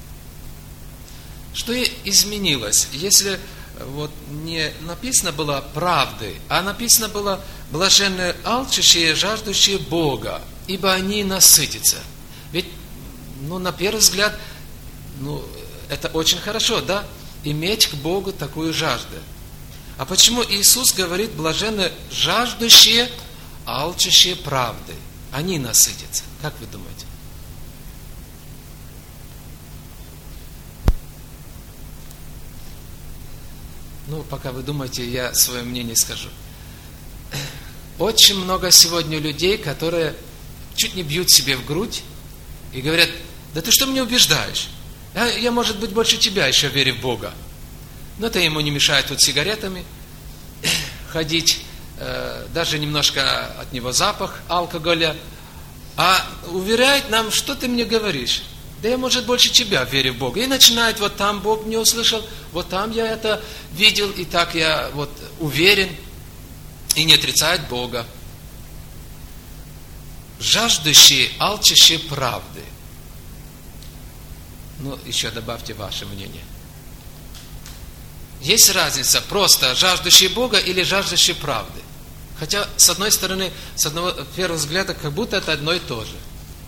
Что изменилось, если вот не написано было правды, а написано было блаженные алчущие, жаждущие Бога, ибо они насытятся? Ведь, ну, на первый взгляд, ну, это очень хорошо, да? Иметь к Богу такую жажду. А почему Иисус говорит блаженны жаждущие, алчущие правды? Они насытятся. Как вы думаете? Ну, пока вы думаете, я свое мнение скажу. Очень много сегодня людей, которые чуть не бьют себе в грудь и говорят: да ты что меня убеждаешь? Я, я, может быть, больше тебя еще верю в Бога. Но это ему не мешает вот сигаретами ходить, э, даже немножко от него запах алкоголя. А уверяет нам, что ты мне говоришь? Да я, может, больше тебя верю в Бога. И начинает: вот там Бог не услышал, вот там я это видел, и так я вот уверен, и не отрицает Бога. Жаждущие, алчущие правды. Ну, еще добавьте ваше мнение. Есть разница просто жаждущие Бога или жаждущие правды? Хотя, с одной стороны, с одного первого взгляда, как будто это одно и то же.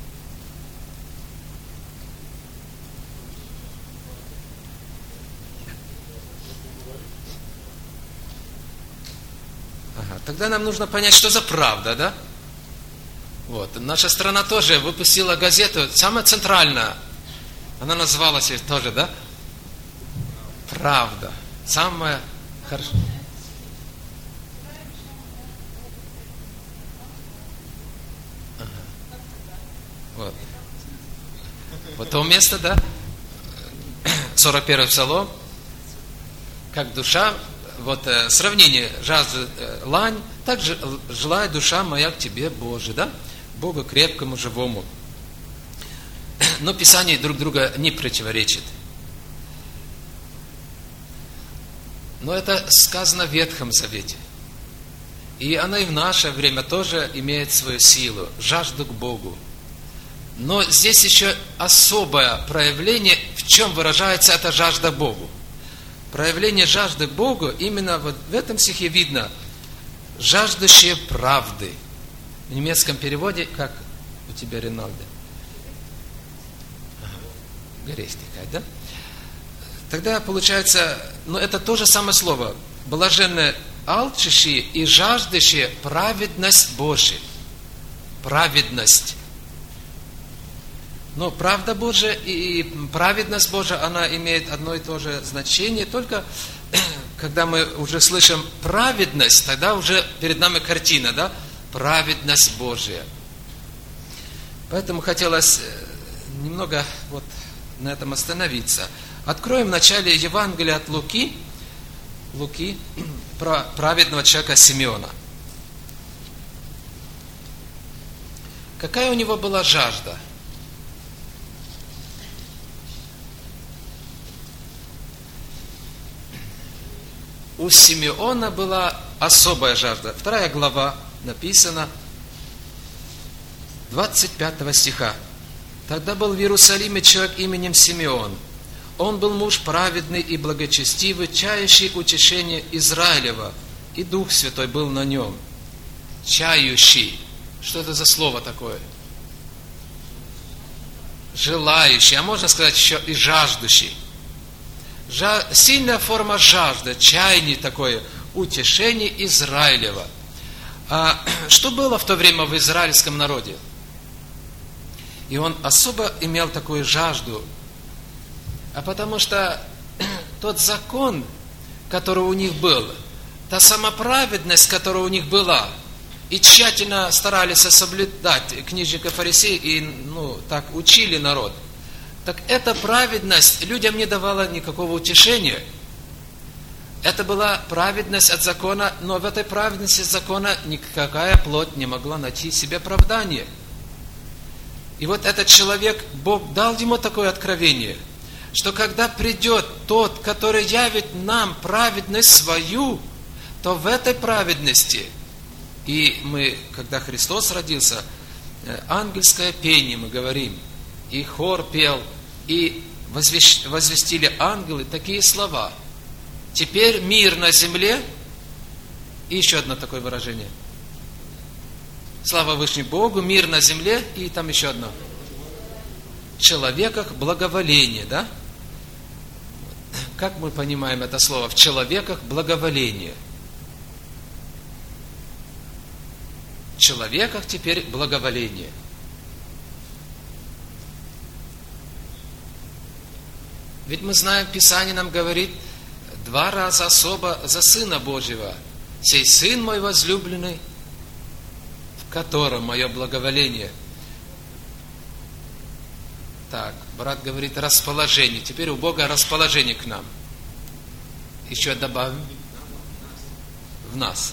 Ага, тогда нам нужно понять, что за правда, да? Вот. Наша страна тоже выпустила газету, самая центральная. Она называлась тоже, да? Правда. Самая хорошая. Ага. Вот. Вот то место, да? сорок первый псалом. Как душа, вот э, сравнение жажды э, лань, так же желает душа моя к тебе, Боже, да? Богу крепкому, живому. Но Писание друг друга не противоречит. Но это сказано в Ветхом Завете. И она и в наше время тоже имеет свою силу, жажду к Богу. Но здесь еще особое проявление, в чем выражается эта жажда к Богу. Проявление жажды к Богу именно вот в этом стихе видно: жаждущие правды. В немецком переводе, как у тебя, Ринальдо? Gerechtigkeit, да? Тогда получается, ну это то же самое слово. Блаженны алчущие и жаждущие праведность Божия. Праведность. Но правда Божия и праведность Божия, она имеет одно и то же значение. Только когда мы уже слышим праведность, тогда уже перед нами картина, да? Праведность Божия. Поэтому хотелось немного вот на этом остановиться. Откроем в начале Евангелия от Луки, Луки, про праведного человека Симеона. Какая у него была жажда? У Симеона была особая жажда. Вторая глава написано двадцать пятого стиха. Тогда был в Иерусалиме человек именем Симеон. Он был муж праведный и благочестивый, чающий утешение Израилева, и Дух Святой был на нем. Чающий. Что это за слово такое? Желающий, а можно сказать еще и жаждущий. Жа... Сильная форма жажды, чаяние такое, утешение Израилева. А что было в то время в израильском народе? И он особо имел такую жажду, а потому что тот закон, который у них был, та самоправедность, которая у них была, и тщательно старались соблюдать книжники и фарисеи, и ну, так учили народ, так эта праведность людям не давала никакого утешения. Это была праведность от закона, но в этой праведности закона никакая плоть не могла найти себе оправдание. И вот этот человек, Бог дал ему такое откровение, что когда придет тот, который явит нам праведность свою, то в этой праведности, и мы, когда Христос родился, ангельское пение мы говорим, и хор пел, и возвестили ангелы такие слова. Теперь мир на земле, и еще одно такое выражение. Слава Вышнему Богу, мир на земле, и там еще одно. В человеках благоволение, да? Как мы понимаем это слово? В человеках благоволение. В человеках теперь благоволение. Ведь мы знаем, Писание нам говорит два раза особо за Сына Божьего. «Сей Сын мой возлюбленный, в котором мое благоволение». Так, брат говорит расположение. Теперь у Бога расположение к нам. Еще добавим. В нас.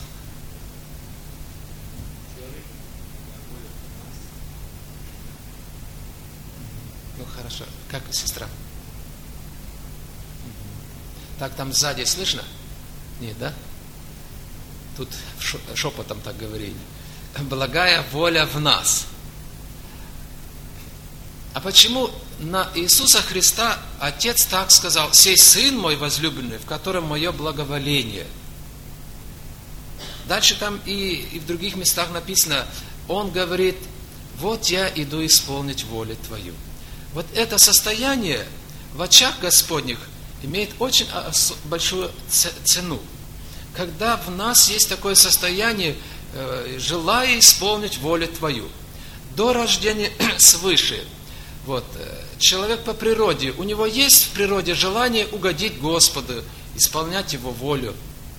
Ну хорошо. Как, сестра? Так, там сзади слышно? Нет, да? Тут шепотом так говорили. Благая воля в нас. А почему на Иисуса Христа Отец так сказал: «Сей Сын мой возлюбленный, в котором мое благоволение». Дальше там и, и в других местах написано, Он говорит: «Вот я иду исполнить волю Твою». Вот это состояние в очах Господних имеет очень большую цену. Когда в нас есть такое состояние, желая исполнить волю Твою. До рождения свыше. Вот, человек по природе, у него есть в природе желание угодить Господу, исполнять Его волю.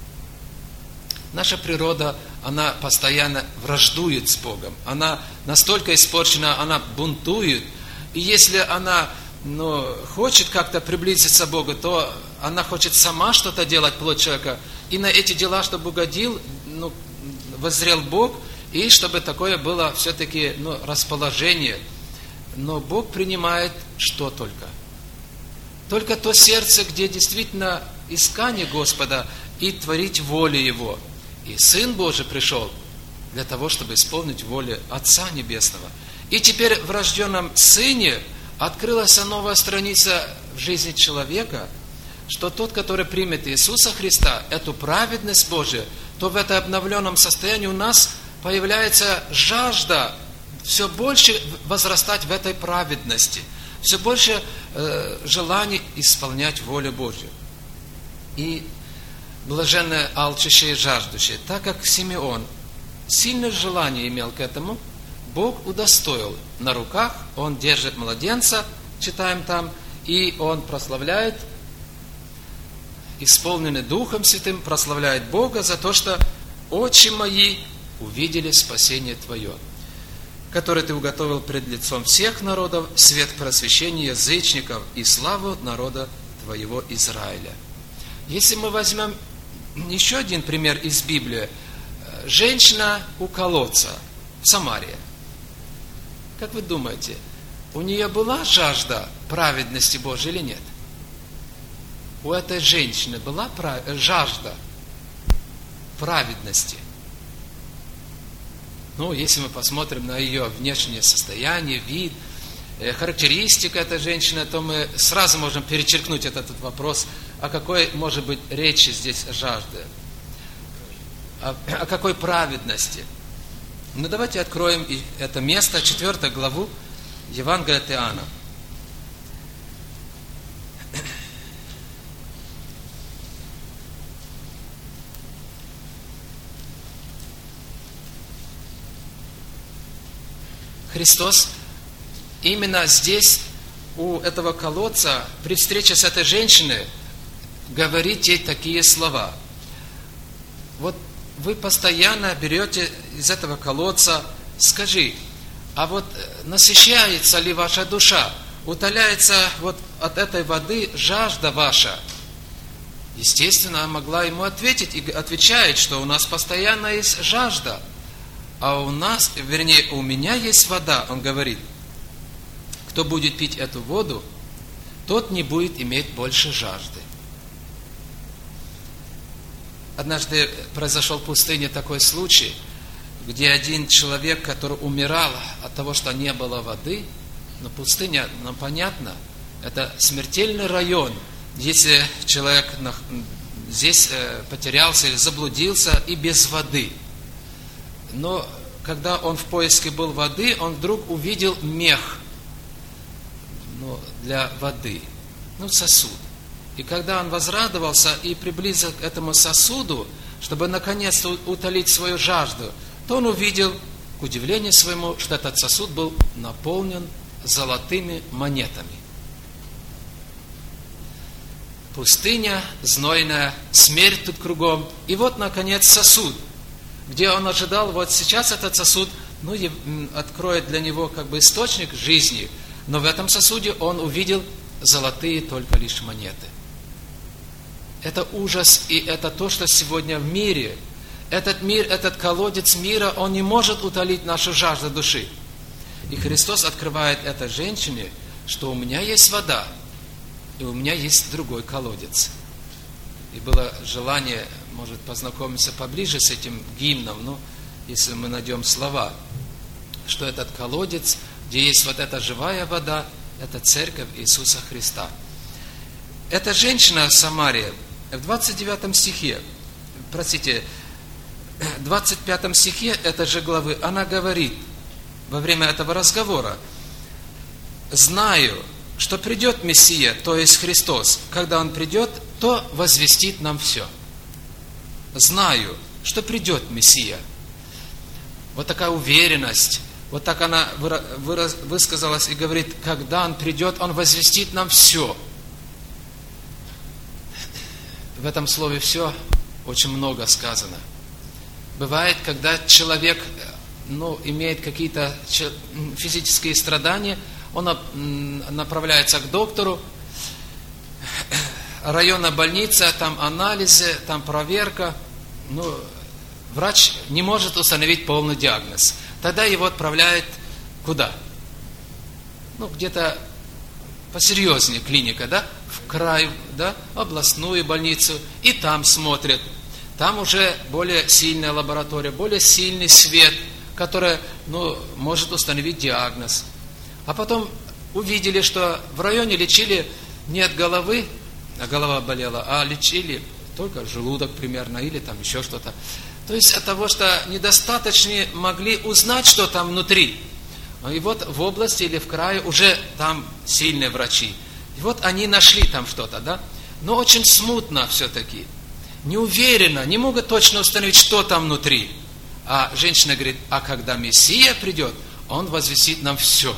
Наша природа, она постоянно враждует с Богом. Она настолько испорчена, она бунтует. И если она но хочет как-то приблизиться к Богу, то она хочет сама что-то делать, плоть человека, и на эти дела, чтобы угодил, ну, воззрел Бог, и чтобы такое было все-таки ну, расположение. Но Бог принимает что только? Только то сердце, где действительно искание Господа и творить волю Его. И Сын Божий пришел для того, чтобы исполнить волю Отца Небесного. И теперь в рожденном Сыне открылась новая страница в жизни человека, что тот, который примет Иисуса Христа, эту праведность Божию, то в этом обновленном состоянии у нас появляется жажда все больше возрастать в этой праведности, все больше э, желание исполнять волю Божью. И блаженные алчущие и жаждущие, так как Симеон сильное желание имел к этому, Бог удостоил. На руках он держит младенца, читаем там, и он прославляет, исполненный Духом Святым, прославляет Бога за то, что очи мои увидели спасение Твое, которое Ты уготовил пред лицом всех народов, свет просвещения язычников и славу народа Твоего Израиля. Если мы возьмем еще один пример из Библии, женщина у колодца в Самарии. Как вы думаете, у нее была жажда праведности Божьей или нет? У этой женщины была прав... жажда праведности. Ну, если мы посмотрим на ее внешнее состояние, вид, характеристика этой женщины, то мы сразу можем перечеркнуть этот вопрос, о какой может быть речи здесь жажды, о, о какой праведности. Ну, давайте откроем это место, четвёртую главу Евангелия от Иоанна. Христос именно здесь, у этого колодца, при встрече с этой женщиной, говорит ей такие слова. Вот вы постоянно берете из этого колодца, скажи, а вот насыщается ли ваша душа, утоляется вот от этой воды жажда ваша? Естественно, она могла ему ответить, и отвечает, что у нас постоянно есть жажда. А у нас, вернее, у меня есть вода, он говорит, кто будет пить эту воду, тот не будет иметь больше жажды. Однажды произошел в пустыне такой случай, где один человек, который умирал от того, что не было воды, но пустыня, нам понятно, это смертельный район, если человек здесь потерялся или заблудился и без воды. Но когда он в поиске был воды, он вдруг увидел мех, ну, для воды, ну, сосуд. И когда он возрадовался и приблизился к этому сосуду, чтобы наконец-то утолить свою жажду, то он увидел, к удивлению своему, что этот сосуд был наполнен золотыми монетами. Пустыня знойная, смерть тут кругом. И вот, наконец, сосуд, где он ожидал, вот сейчас этот сосуд, ну, откроет для него как бы источник жизни, но в этом сосуде он увидел золотые только лишь монеты. Это ужас, и это то, что сегодня в мире. Этот мир, этот колодец мира, он не может утолить нашу жажду души. И Христос открывает этой женщине, что у меня есть вода, и у меня есть другой колодец. И было желание, может, познакомиться поближе с этим гимном, ну, если мы найдем слова, что этот колодец, где есть вот эта живая вода, это церковь Иисуса Христа. Эта женщина в Самарии, в двадцать девятом стихе, простите, в двадцать пятом стихе этой же главы, она говорит во время этого разговора: «Знаю, что придет Мессия, то есть Христос. Когда Он придет, то возвестит нам все». Знаю, что придет Мессия. Вот такая уверенность. Вот так она высказалась и говорит, когда Он придет, Он возвестит нам все. В этом слове «все» очень много сказано. Бывает, когда человек, ну, имеет какие-то физические страдания, он направляется к доктору, районная больница, там анализы, там проверка. Ну, врач не может установить полный диагноз. Тогда его отправляют куда? Ну, где-то посерьезнее клиника, да? В край, да? Областную больницу. И там смотрят. Там уже более сильная лаборатория, более сильный свет, который, ну, может установить диагноз. А потом увидели, что в районе лечили не от головы, а голова болела, а лечили только желудок примерно, или там еще что-то. То есть от того, что недостаточно могли узнать, что там внутри. И вот в области или в крае уже там сильные врачи. И вот они нашли там что-то, да? Но очень смутно все-таки. Не уверенно, не могут точно установить, что там внутри. А женщина говорит, а когда Мессия придет, Он возвестит нам все.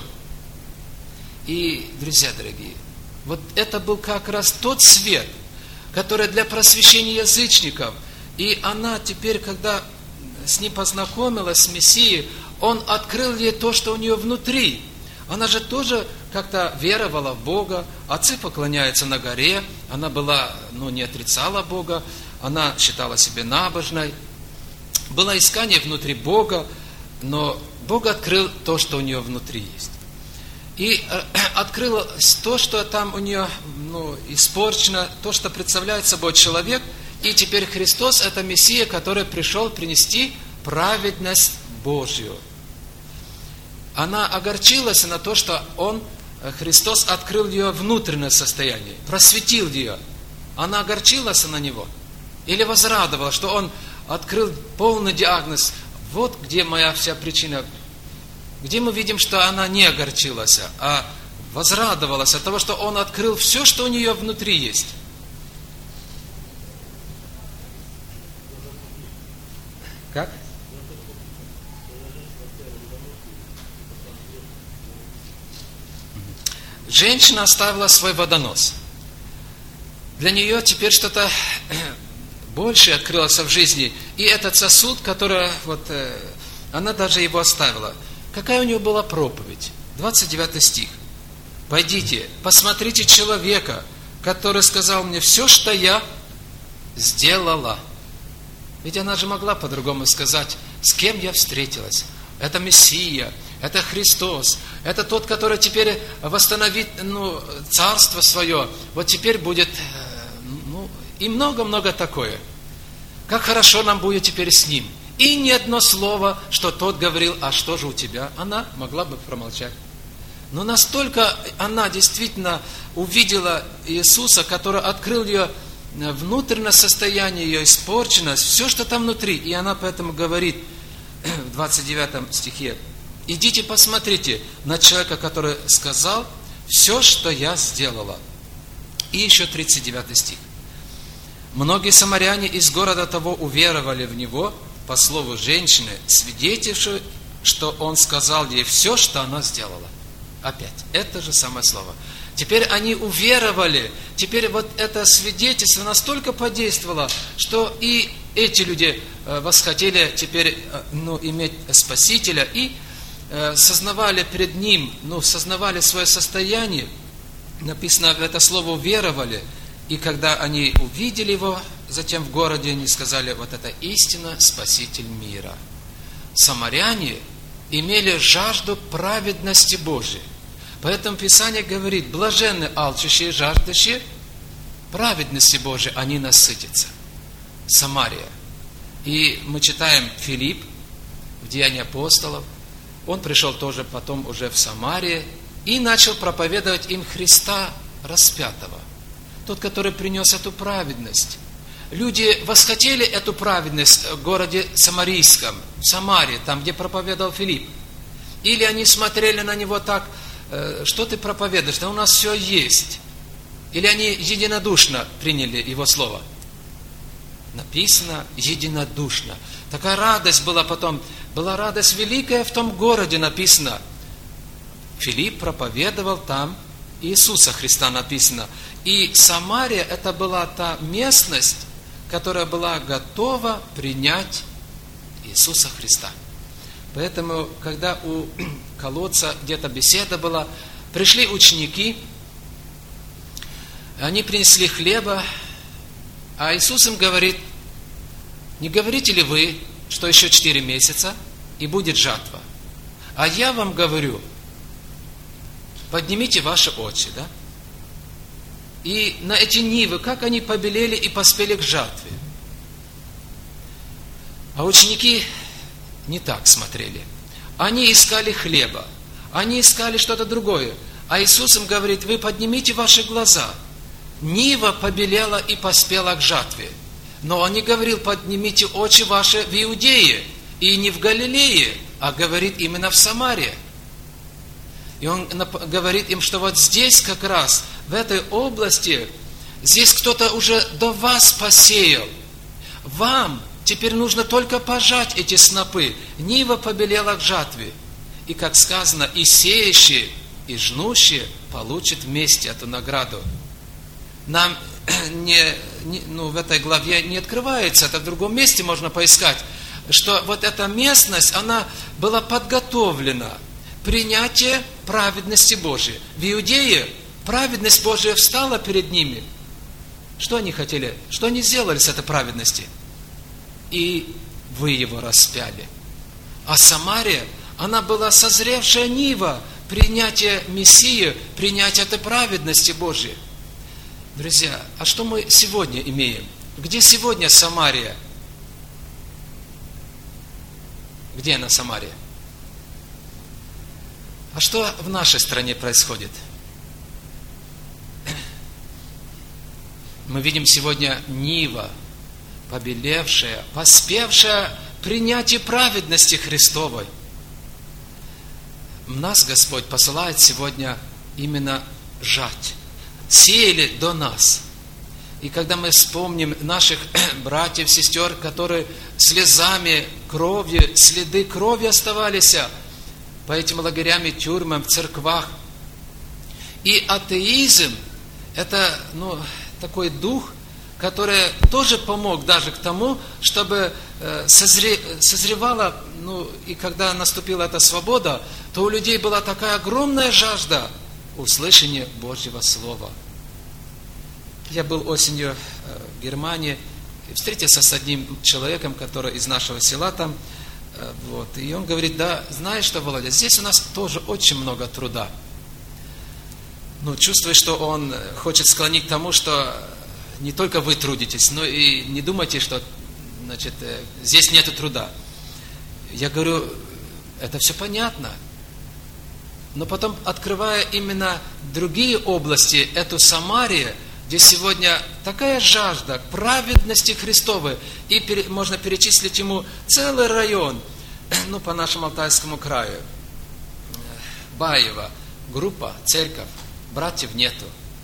И, друзья дорогие, вот это был как раз тот свет, который для просвещения язычников. И она теперь, когда с ним познакомилась, с Мессией, Он открыл ей то, что у нее внутри. Она же тоже как-то веровала в Бога, отцы поклоняются на горе, она была, ну, не отрицала Бога, она считала себя набожной. Было искание внутри Бога, но Бог открыл то, что у нее внутри есть. И открыл то, что там у нее ну, испорчено, то, что представляет собой человек. И теперь Христос – это Мессия, который пришел принести праведность Божью. Она огорчилась на то, что Он, Христос, открыл ее внутреннее состояние, просветил ее. Она огорчилась на Него или возрадовалась, что Он открыл полный диагноз. Вот где моя вся причина. Где мы видим, что она не огорчилась, а возрадовалась от того, что Он открыл все, что у нее внутри есть. Как? Женщина оставила свой водонос. Для нее теперь что-то большее открылось в жизни. И этот сосуд, который вот, она даже его оставила. Какая у нее была проповедь? двадцать девятый стих. «Пойдите, посмотрите человека, который сказал мне все, что я сделала». Ведь она же могла по-другому сказать, с кем я встретилась. Это Мессия, это Христос, это тот, который теперь восстановит ну, царство свое. Вот теперь будет, ну, и много-много такое. Как хорошо нам будет теперь с Ним. И ни одно слово, что тот говорил, а что же у тебя, она могла бы промолчать. Но настолько она действительно увидела Иисуса, который открыл ее внутреннее состояние, ее испорченность, все, что там внутри. И она поэтому говорит в двадцать девятом стихе: идите посмотрите на человека, который сказал все, что я сделала. И еще тридцать девятый стих. Многие самаряне из города того уверовали в него по слову женщины, свидетельствуя, что он сказал ей все, что она сделала. Опять, это же самое слово. Теперь они уверовали, теперь вот это свидетельство настолько подействовало, что и эти люди восхотели теперь ну, иметь Спасителя и сознавали перед Ним, ну, сознавали свое состояние. Написано, это слово уверовали. И когда они увидели Его, затем в городе, они сказали, вот это истинно Спаситель мира. Самаряне имели жажду праведности Божией. Поэтому Писание говорит, блаженны алчущие, жаждущие праведности Божией, они насытятся. Самария. И мы читаем Филипп в Деянии апостолов. Он пришел тоже потом уже в Самарию и начал проповедовать им Христа распятого. Тот, который принес эту праведность. Люди восхотели эту праведность в городе Самарийском, в Самаре, там, где проповедовал Филипп. Или они смотрели на него так, что ты проповедуешь, да у нас все есть. Или они единодушно приняли его слово. Написано единодушно. Такая радость была потом, была радость великая в том городе, написано. Филипп проповедовал там Иисуса Христа, написано. И Самария, это была та местность, которая была готова принять Иисуса Христа. Поэтому, когда у колодца где-то беседа была, пришли ученики, они принесли хлеба, а Иисус им говорит, не говорите ли вы, что еще четыре месяца и будет жатва? А я вам говорю, поднимите ваши очи, да? И на эти нивы, как они побелели и поспели к жатве. А ученики не так смотрели. Они искали хлеба, они искали что-то другое. А Иисус им говорит, вы поднимите ваши глаза. Нива побелела и поспела к жатве. Но Он не говорил, поднимите очи ваши в Иудее и не в Галилее, а говорит именно в Самарии. И Он говорит им, что вот здесь как раз, в этой области, здесь кто-то уже до вас посеял. Вам теперь нужно только пожать эти снопы. Нива побелела к жатве. И как сказано, и сеющие, и жнущие получат вместе эту награду. Нам не, не, ну, в этой главе не открывается, это в другом месте можно поискать, что вот эта местность, она была подготовлена. Принятие праведности Божией. В Иудее праведность Божия встала перед ними. Что они хотели? Что они сделали с этой праведности? И вы его распяли. А Самария, Она была созревшая нива принятия Мессии, принятия этой праведности Божьей. Друзья, а что мы сегодня имеем? Где сегодня Самария? Где она, Самария? А что в нашей стране происходит? Мы видим сегодня нива, побелевшая, поспевшая принятие праведности Христовой. Нас Господь посылает сегодня именно жать. Сеяли до нас. И когда мы вспомним наших братьев, сестер, которые слезами, кровью, следы крови оставались по этим лагерям и тюрьмам, в церквах. И атеизм – это ну, такой дух, который тоже помог даже к тому, чтобы созре, созревала, ну, и когда наступила эта свобода, то у людей была такая огромная жажда услышания Божьего Слова. Я был осенью в Германии и встретился с одним человеком, который из нашего села там, вот, и он говорит: да, знаешь что, Володя, здесь у нас тоже очень много труда. Ну, чувствую, что он хочет склонить к тому, что не только вы трудитесь, но и не думайте, что, значит, здесь нет труда. Я говорю, это все понятно. Но потом, открывая именно другие области, эту Самарию, где сегодня такая жажда праведности Христовой, и пере, можно перечислить ему целый район, ну, по нашему Алтайскому краю. Баево, группа, церковь, братьев нету.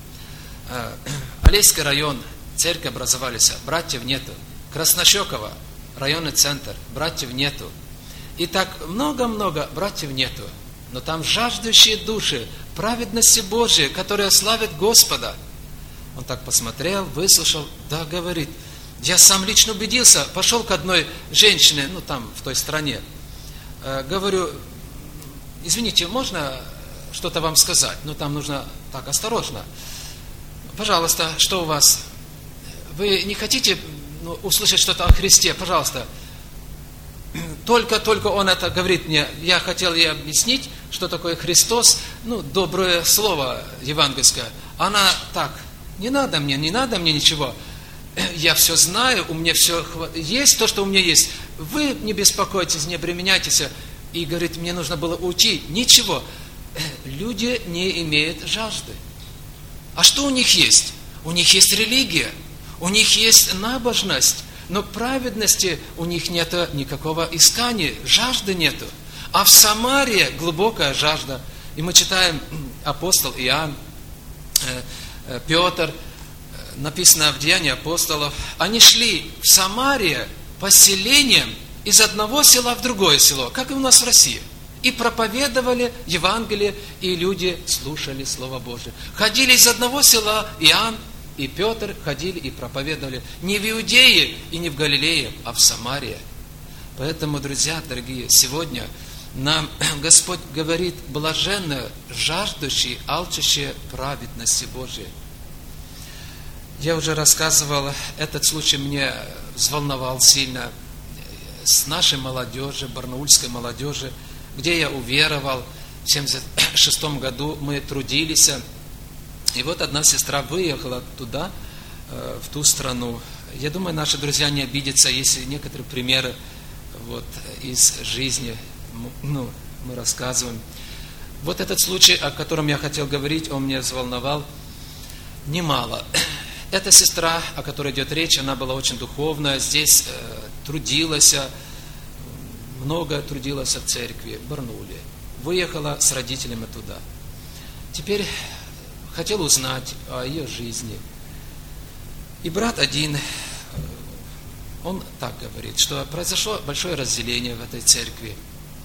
Алейский район, церковь образовались, братьев нету. Краснощеково, районный центр, братьев нету. И так много-много братьев нету. Но там жаждущие души праведности Божией, которые славят Господа. Он так посмотрел, выслушал, да, говорит, я сам лично убедился, пошел к одной женщине, ну там, в той стране, говорю, извините, можно что-то вам сказать? Ну там нужно так, осторожно. Пожалуйста, что у вас? Вы не хотите ну, услышать что-то о Христе? Пожалуйста. Только-только он это говорит мне, я хотел ей объяснить, что такое Христос, ну, доброе слово евангельское. Она так, не надо мне, не надо мне ничего. Я все знаю, у меня все есть, то, что у меня есть. Вы не беспокойтесь, не обременяйтесь. И говорит, мне нужно было уйти. Ничего. Люди не имеют жажды. А что у них есть? У них есть религия, у них есть набожность, но праведности у них нет никакого искания, жажды нету. А в Самарии глубокая жажда. И мы читаем апостол Иоанн, Петр, написано в Деянии апостолов, они шли в Самарию поселением из одного села в другое село, как и у нас в России. И проповедовали Евангелие, и люди слушали Слово Божие. Ходили из одного села, Иоанн и Петр ходили и проповедовали не в Иудее и не в Галилее, а в Самарии. Поэтому, друзья дорогие, сегодня нам Господь говорит, блаженны жаждущие, алчущие праведности Божией. Я уже рассказывал, этот случай мне взволновал сильно с нашей молодежи, барнаульской молодежи, где я уверовал. В семьдесят шестом году мы трудились. И вот одна сестра выехала туда, в ту страну. Я думаю, наши друзья не обидятся, если некоторые примеры вот, из жизни ну, мы рассказываем. Вот этот случай, о котором я хотел говорить, он меня взволновал немало. Эта сестра, о которой идет речь, она была очень духовная, здесь э, трудилась, много трудилась в церкви, в Барнауле. Выехала с родителями туда. Теперь хотел узнать о ее жизни. И брат один, он так говорит, что произошло большое разделение в этой церкви.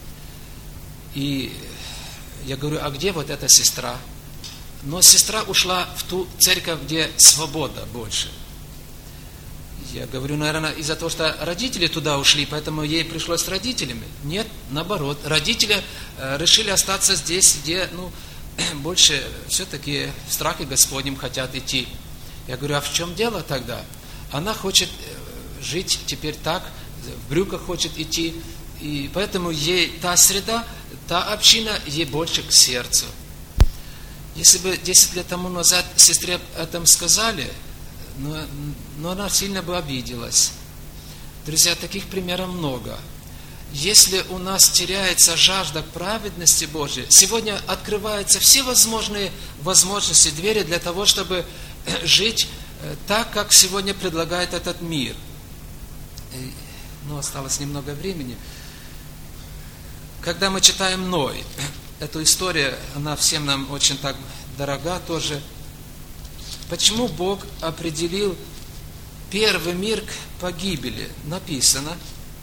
И я говорю, а где вот эта сестра? Но сестра ушла в ту церковь, где свобода больше. Я говорю, наверное, из-за того, что родители туда ушли, поэтому ей пришлось с родителями. Нет, наоборот. Родители э, решили остаться здесь, где ну, больше все-таки в страхе Господнем хотят идти. Я говорю, а в чем дело тогда? Она хочет жить теперь так, в брюках хочет идти, и поэтому ей та среда та община ей больше к сердцу. Если бы десять лет тому назад сестре об этом сказали, но, но она сильно бы обиделась. Друзья, таких примеров много. Если у нас теряется жажда к праведности Божьей, сегодня открываются все возможные возможности, двери для того, чтобы жить так, как сегодня предлагает этот мир. Ну, осталось немного времени. Когда мы читаем Ной, эту историю, она всем нам очень так дорога тоже. Почему Бог определил первый мир к погибели? Написано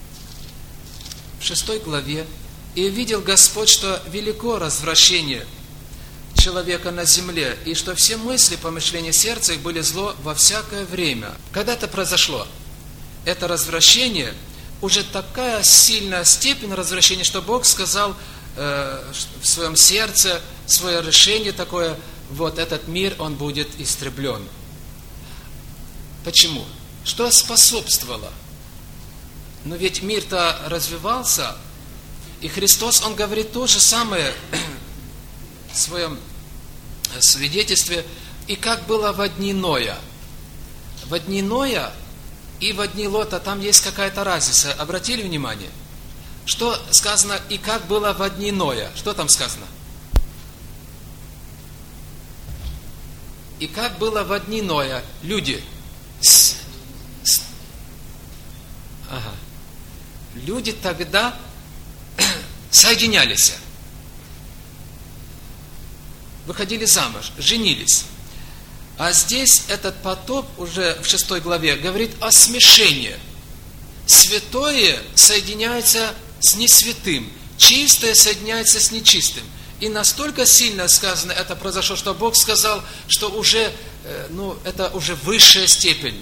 в шестой главе: «И видел Господь, что велико развращение человека на земле, и что все мысли, помышления сердца их были зло во всякое время». Когда-то произошло это развращение, уже такая сильная степень развращения, что Бог сказал э, в своем сердце, свое решение такое: вот этот мир, он будет истреблен. Почему? Что способствовало? Но ведь мир-то развивался, и Христос, Он говорит то же самое в своем свидетельстве, и как было во дни Ноя. Во дни Ноя и во дни Лота там есть какая-то разница. Обратили внимание? Что сказано «и как было во дни Ноя»? Что там сказано? И как было во дни Ноя? Люди. С, с, ага. Люди тогда соединялись, выходили замуж, женились. А здесь этот потоп уже в шестой главе говорит о смешении. Святое соединяется с несвятым, чистое соединяется с нечистым. И настолько сильно сказано это произошло, что Бог сказал, что уже, ну, это уже высшая степень.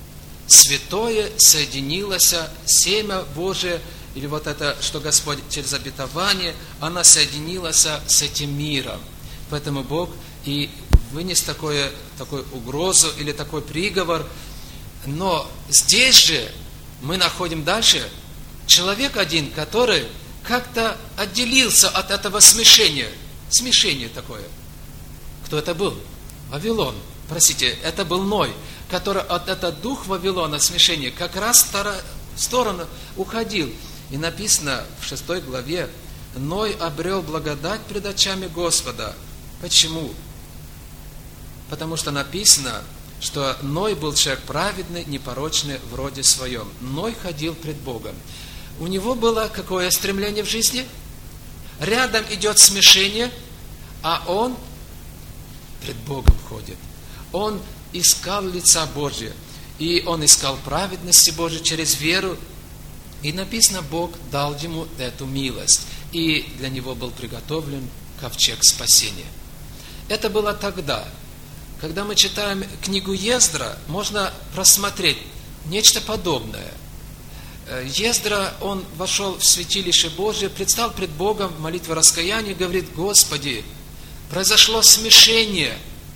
Святое соединилось, семя Божие, или вот это, что Господь через обетование, она соединилась с этим миром. Поэтому Бог и вынес такое, такую угрозу или такой приговор. Но здесь же мы находим дальше человек один, который как-то отделился от этого смешения. Смешение такое. Кто это был? Вавилон. Простите, это был Ной, который от этого дух Вавилона, смешения, как раз в сторону уходил. И написано в шестой главе: Ной обрел благодать пред очами Господа. Почему? Потому что написано, что Ной был человек праведный, непорочный в роде своем. Ной ходил пред Богом. У него было какое стремление в жизни? Рядом идет смешение, а он пред Богом ходит. Он искал лица Божия, и он искал праведности Божией через веру. И написано, Бог дал ему эту милость, и для него был приготовлен ковчег спасения. Это было тогда. Когда мы читаем книгу Ездра, можно просмотреть нечто подобное. Ездра, он вошел в святилище Божие, предстал пред Богом в молитве раскаяния, говорит: Господи, произошло смешение.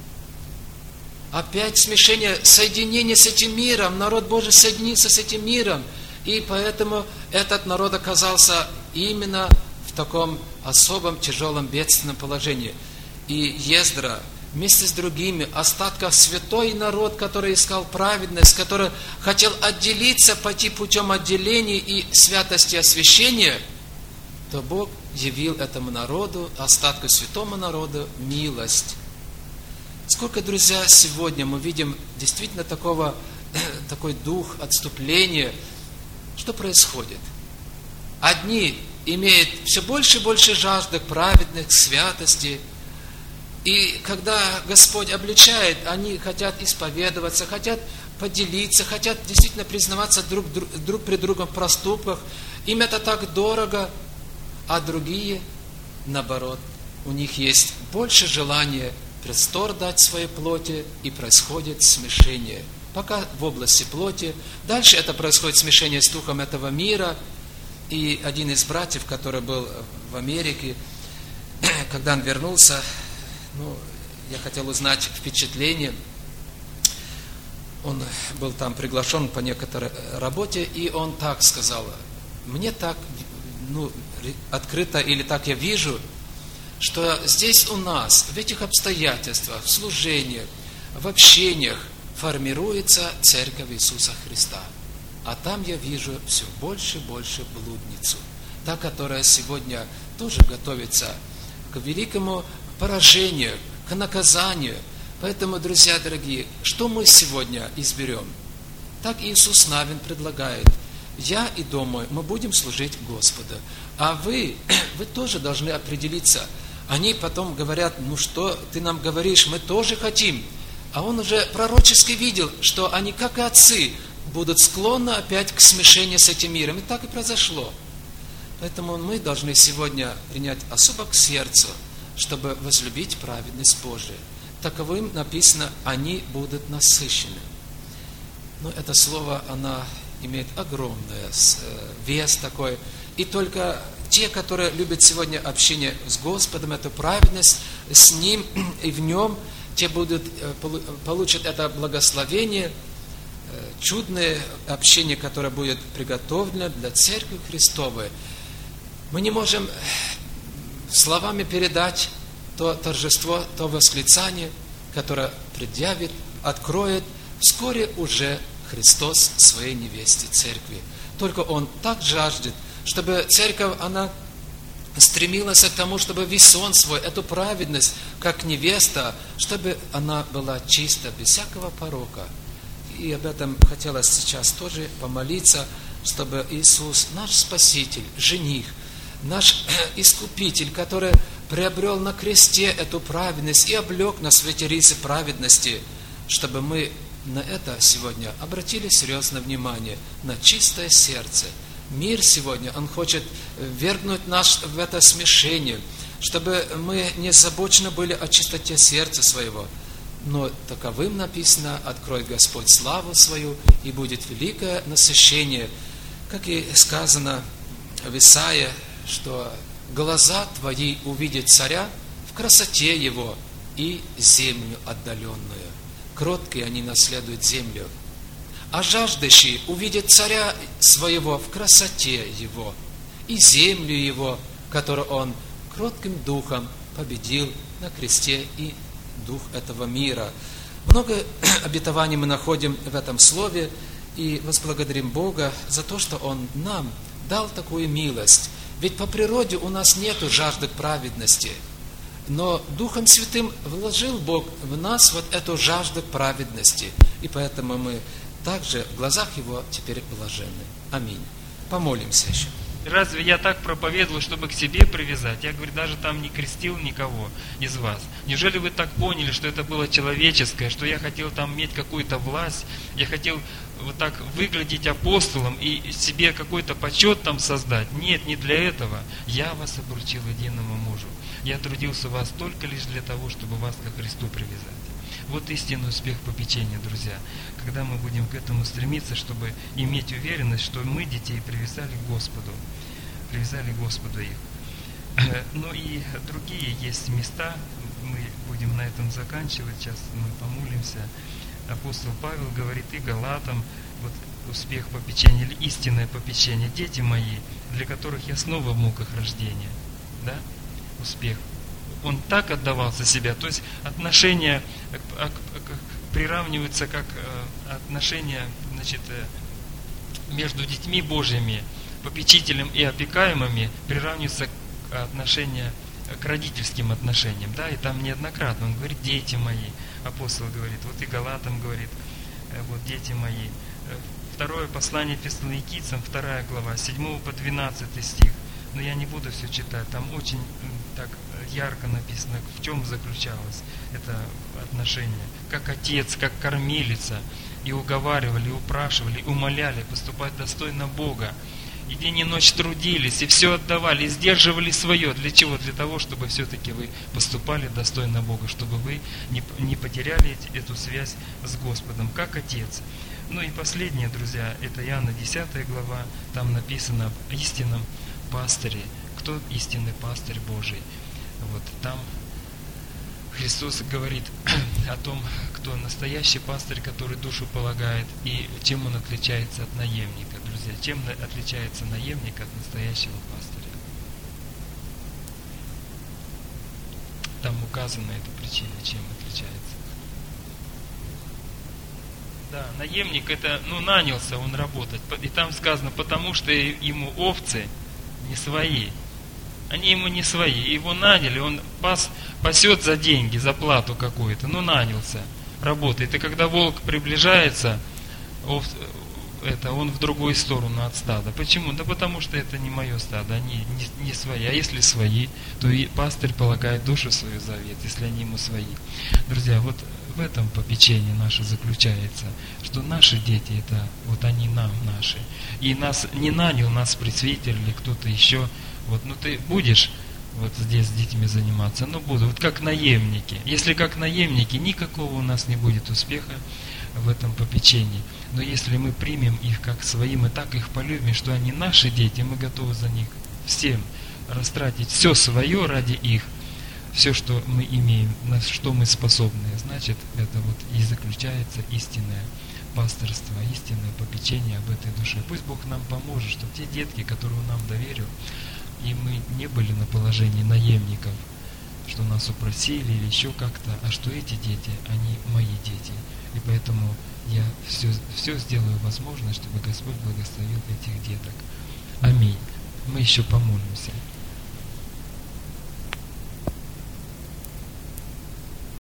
Опять смешение, соединение с этим миром. Народ Божий соединился с этим миром. И поэтому этот народ оказался именно в таком особом, тяжелом, бедственном положении. И Ездра вместе с другими, остатков святой народ, который искал праведность, который хотел отделиться, пойти путем отделения и святости освящения, то Бог явил этому народу, остатку святому народу, милость. Сколько, друзья, сегодня мы видим действительно такого, такой дух отступления. Что происходит? Одни имеют все больше и больше жажды к праведности, к святости. И когда Господь обличает, они хотят исповедоваться, хотят поделиться, хотят действительно признаваться друг, друг, друг при другом в проступках. Им это так дорого, а другие, наоборот, у них есть больше желания простор дать своей плоти, и происходит смешение. Пока в области плоти. Дальше это происходит смешение с духом этого мира. И один из братьев, который был в Америке, когда он вернулся, ну, я хотел узнать впечатление. Он был там приглашен по некоторой работе, и он так сказал: мне так, ну, открыто, или так я вижу, что здесь у нас, в этих обстоятельствах, в служениях, в общениях формируется Церковь Иисуса Христа. А там я вижу все больше и больше блудницу. Та, которая сегодня тоже готовится к великому поражению, к наказанию. Поэтому, друзья дорогие, что мы сегодня изберем? Так Иисус Навин предлагает. Я и дом мой, мы будем служить Господу. А вы, вы тоже должны определиться. Они потом говорят, ну что ты нам говоришь, мы тоже хотим. А он уже пророчески видел, что они, как и отцы, будут склонны опять к смешению с этим миром. И так и произошло. Поэтому мы должны сегодня принять особо к сердцу, чтобы возлюбить праведность Божию. Таковым написано, они будут насыщены. Но это слово, оно имеет огромный вес такой. И только те, которые любят сегодня общение с Господом, эту праведность, с Ним и в Нем, те будут, получат это благословение, чудное общение, которое будет приготовлено для Церкви Христовой. Мы не можем словами передать то торжество, то восклицание, которое предъявит, откроет вскоре уже Христос своей невесте Церкви. Только Он так жаждет, чтобы Церковь, она стремилась к тому, чтобы весь он свой, эту праведность, как невеста, чтобы она была чиста, без всякого порока. И об этом хотелось сейчас тоже помолиться, чтобы Иисус, наш Спаситель, жених, наш Искупитель, который приобрел на кресте эту праведность и облег нас в эти рисы праведности, чтобы мы на это сегодня обратили серьезное внимание, на чистое сердце. Мир сегодня, он хочет ввергнуть нас в это смешение, чтобы мы не озабочены были о чистоте сердца своего. Но таковым написано, открой Господь славу свою, и будет великое насыщение. Как и сказано в Исаии, что глаза твои увидят царя в красоте его и землю отдаленную. Кроткие они наследуют землю. А жаждущие увидят царя своего в красоте его и землю его, которую он кротким духом победил на кресте, и дух этого мира. Много обетований мы находим в этом слове, и возблагодарим Бога за то, что Он нам дал такую милость. Ведь по природе у нас нет жажды к праведности, но Духом Святым вложил Бог в нас вот эту жажду к праведности, и поэтому мы также в глазах Его теперь блаженны. Аминь. Помолимся еще. Разве я так проповедовал, чтобы к себе привязать? Я, говорю, даже там не крестил никого из вас. Неужели вы так поняли, что это было человеческое, что я хотел там иметь какую-то власть, я хотел вот так выглядеть апостолом и себе какой-то почет там создать? Нет, не для этого. Я вас обручил единому мужу. Я трудился у вас только лишь для того, чтобы вас ко Христу привязать. Вот истинный успех попечения, друзья. Когда мы будем к этому стремиться, чтобы иметь уверенность, что мы детей привязали к Господу. Привязали к Господу их. Ну и другие есть места. Мы будем на этом заканчивать. Сейчас мы помолимся. Апостол Павел говорит и Галатам, вот успех попечения или истинное попечение. Дети мои, для которых я снова в муках рождения. Да? Успех. Он так отдавался себя, то есть отношения приравниваются как отношения, значит, между детьми Божьими, попечителем и опекаемыми, приравниваются к отношения к родительским отношениям, да, и там неоднократно он говорит, дети мои, апостол говорит, вот и Галатам говорит, вот дети мои. Второе послание Фессалоникийцам, вторая глава, седьмого по двенадцатый стих. Но я не буду все читать, там очень так ярко написано, в чем заключалось это отношение. Как отец, как кормилица, и уговаривали, и упрашивали, и умоляли поступать достойно Бога. И день и ночь трудились, и все отдавали, и сдерживали свое. Для чего? Для того, чтобы все-таки вы поступали достойно Бога, чтобы вы не, не потеряли эту связь с Господом, как отец. Ну и последнее, друзья, это Иоанна десятая глава, там написано об истинном пастыре. Кто истинный пастырь Божий? Вот там Христос говорит о том, кто настоящий пастырь, который душу полагает, и чем он отличается от наемника. Друзья, чем отличается наемник от настоящего пастыря? там указана эта причина, чем отличается. Да, наемник это, ну, нанялся он работать. И там сказано, потому что ему овцы не свои. Они ему не свои. Его наняли, он пас, пасет за деньги, за плату какую-то. Ну, нанялся, работает. И когда волк приближается, ов, это, он в другую сторону от стада. Почему? Да потому что это не мое стадо, они не, не свои. А если свои, то и пастырь полагает душу свою в завет, если они ему свои. Друзья, вот в этом попечение наше заключается, что наши дети, это вот они нам наши. И нас не нанял нас пресвитер или кто-то еще. Вот, ну ты будешь вот здесь с детьми заниматься, ну буду, вот как наемники. Если как наемники, никакого у нас не будет успеха в этом попечении. Но если мы примем их как свои, мы так их полюбим, что они наши дети, мы готовы за них всем растратить все свое ради их, все, что мы имеем, на что мы способны. Значит, это вот и заключается истинное пасторство, истинное попечение об этой душе. Пусть Бог нам поможет, чтобы те детки, которые Он нам доверил, и мы не были на положении наемников, что нас упросили или еще как-то, а что эти дети, они мои дети. И поэтому я все, все сделаю возможное, чтобы Господь благословил этих деток. Аминь. Мы еще помолимся.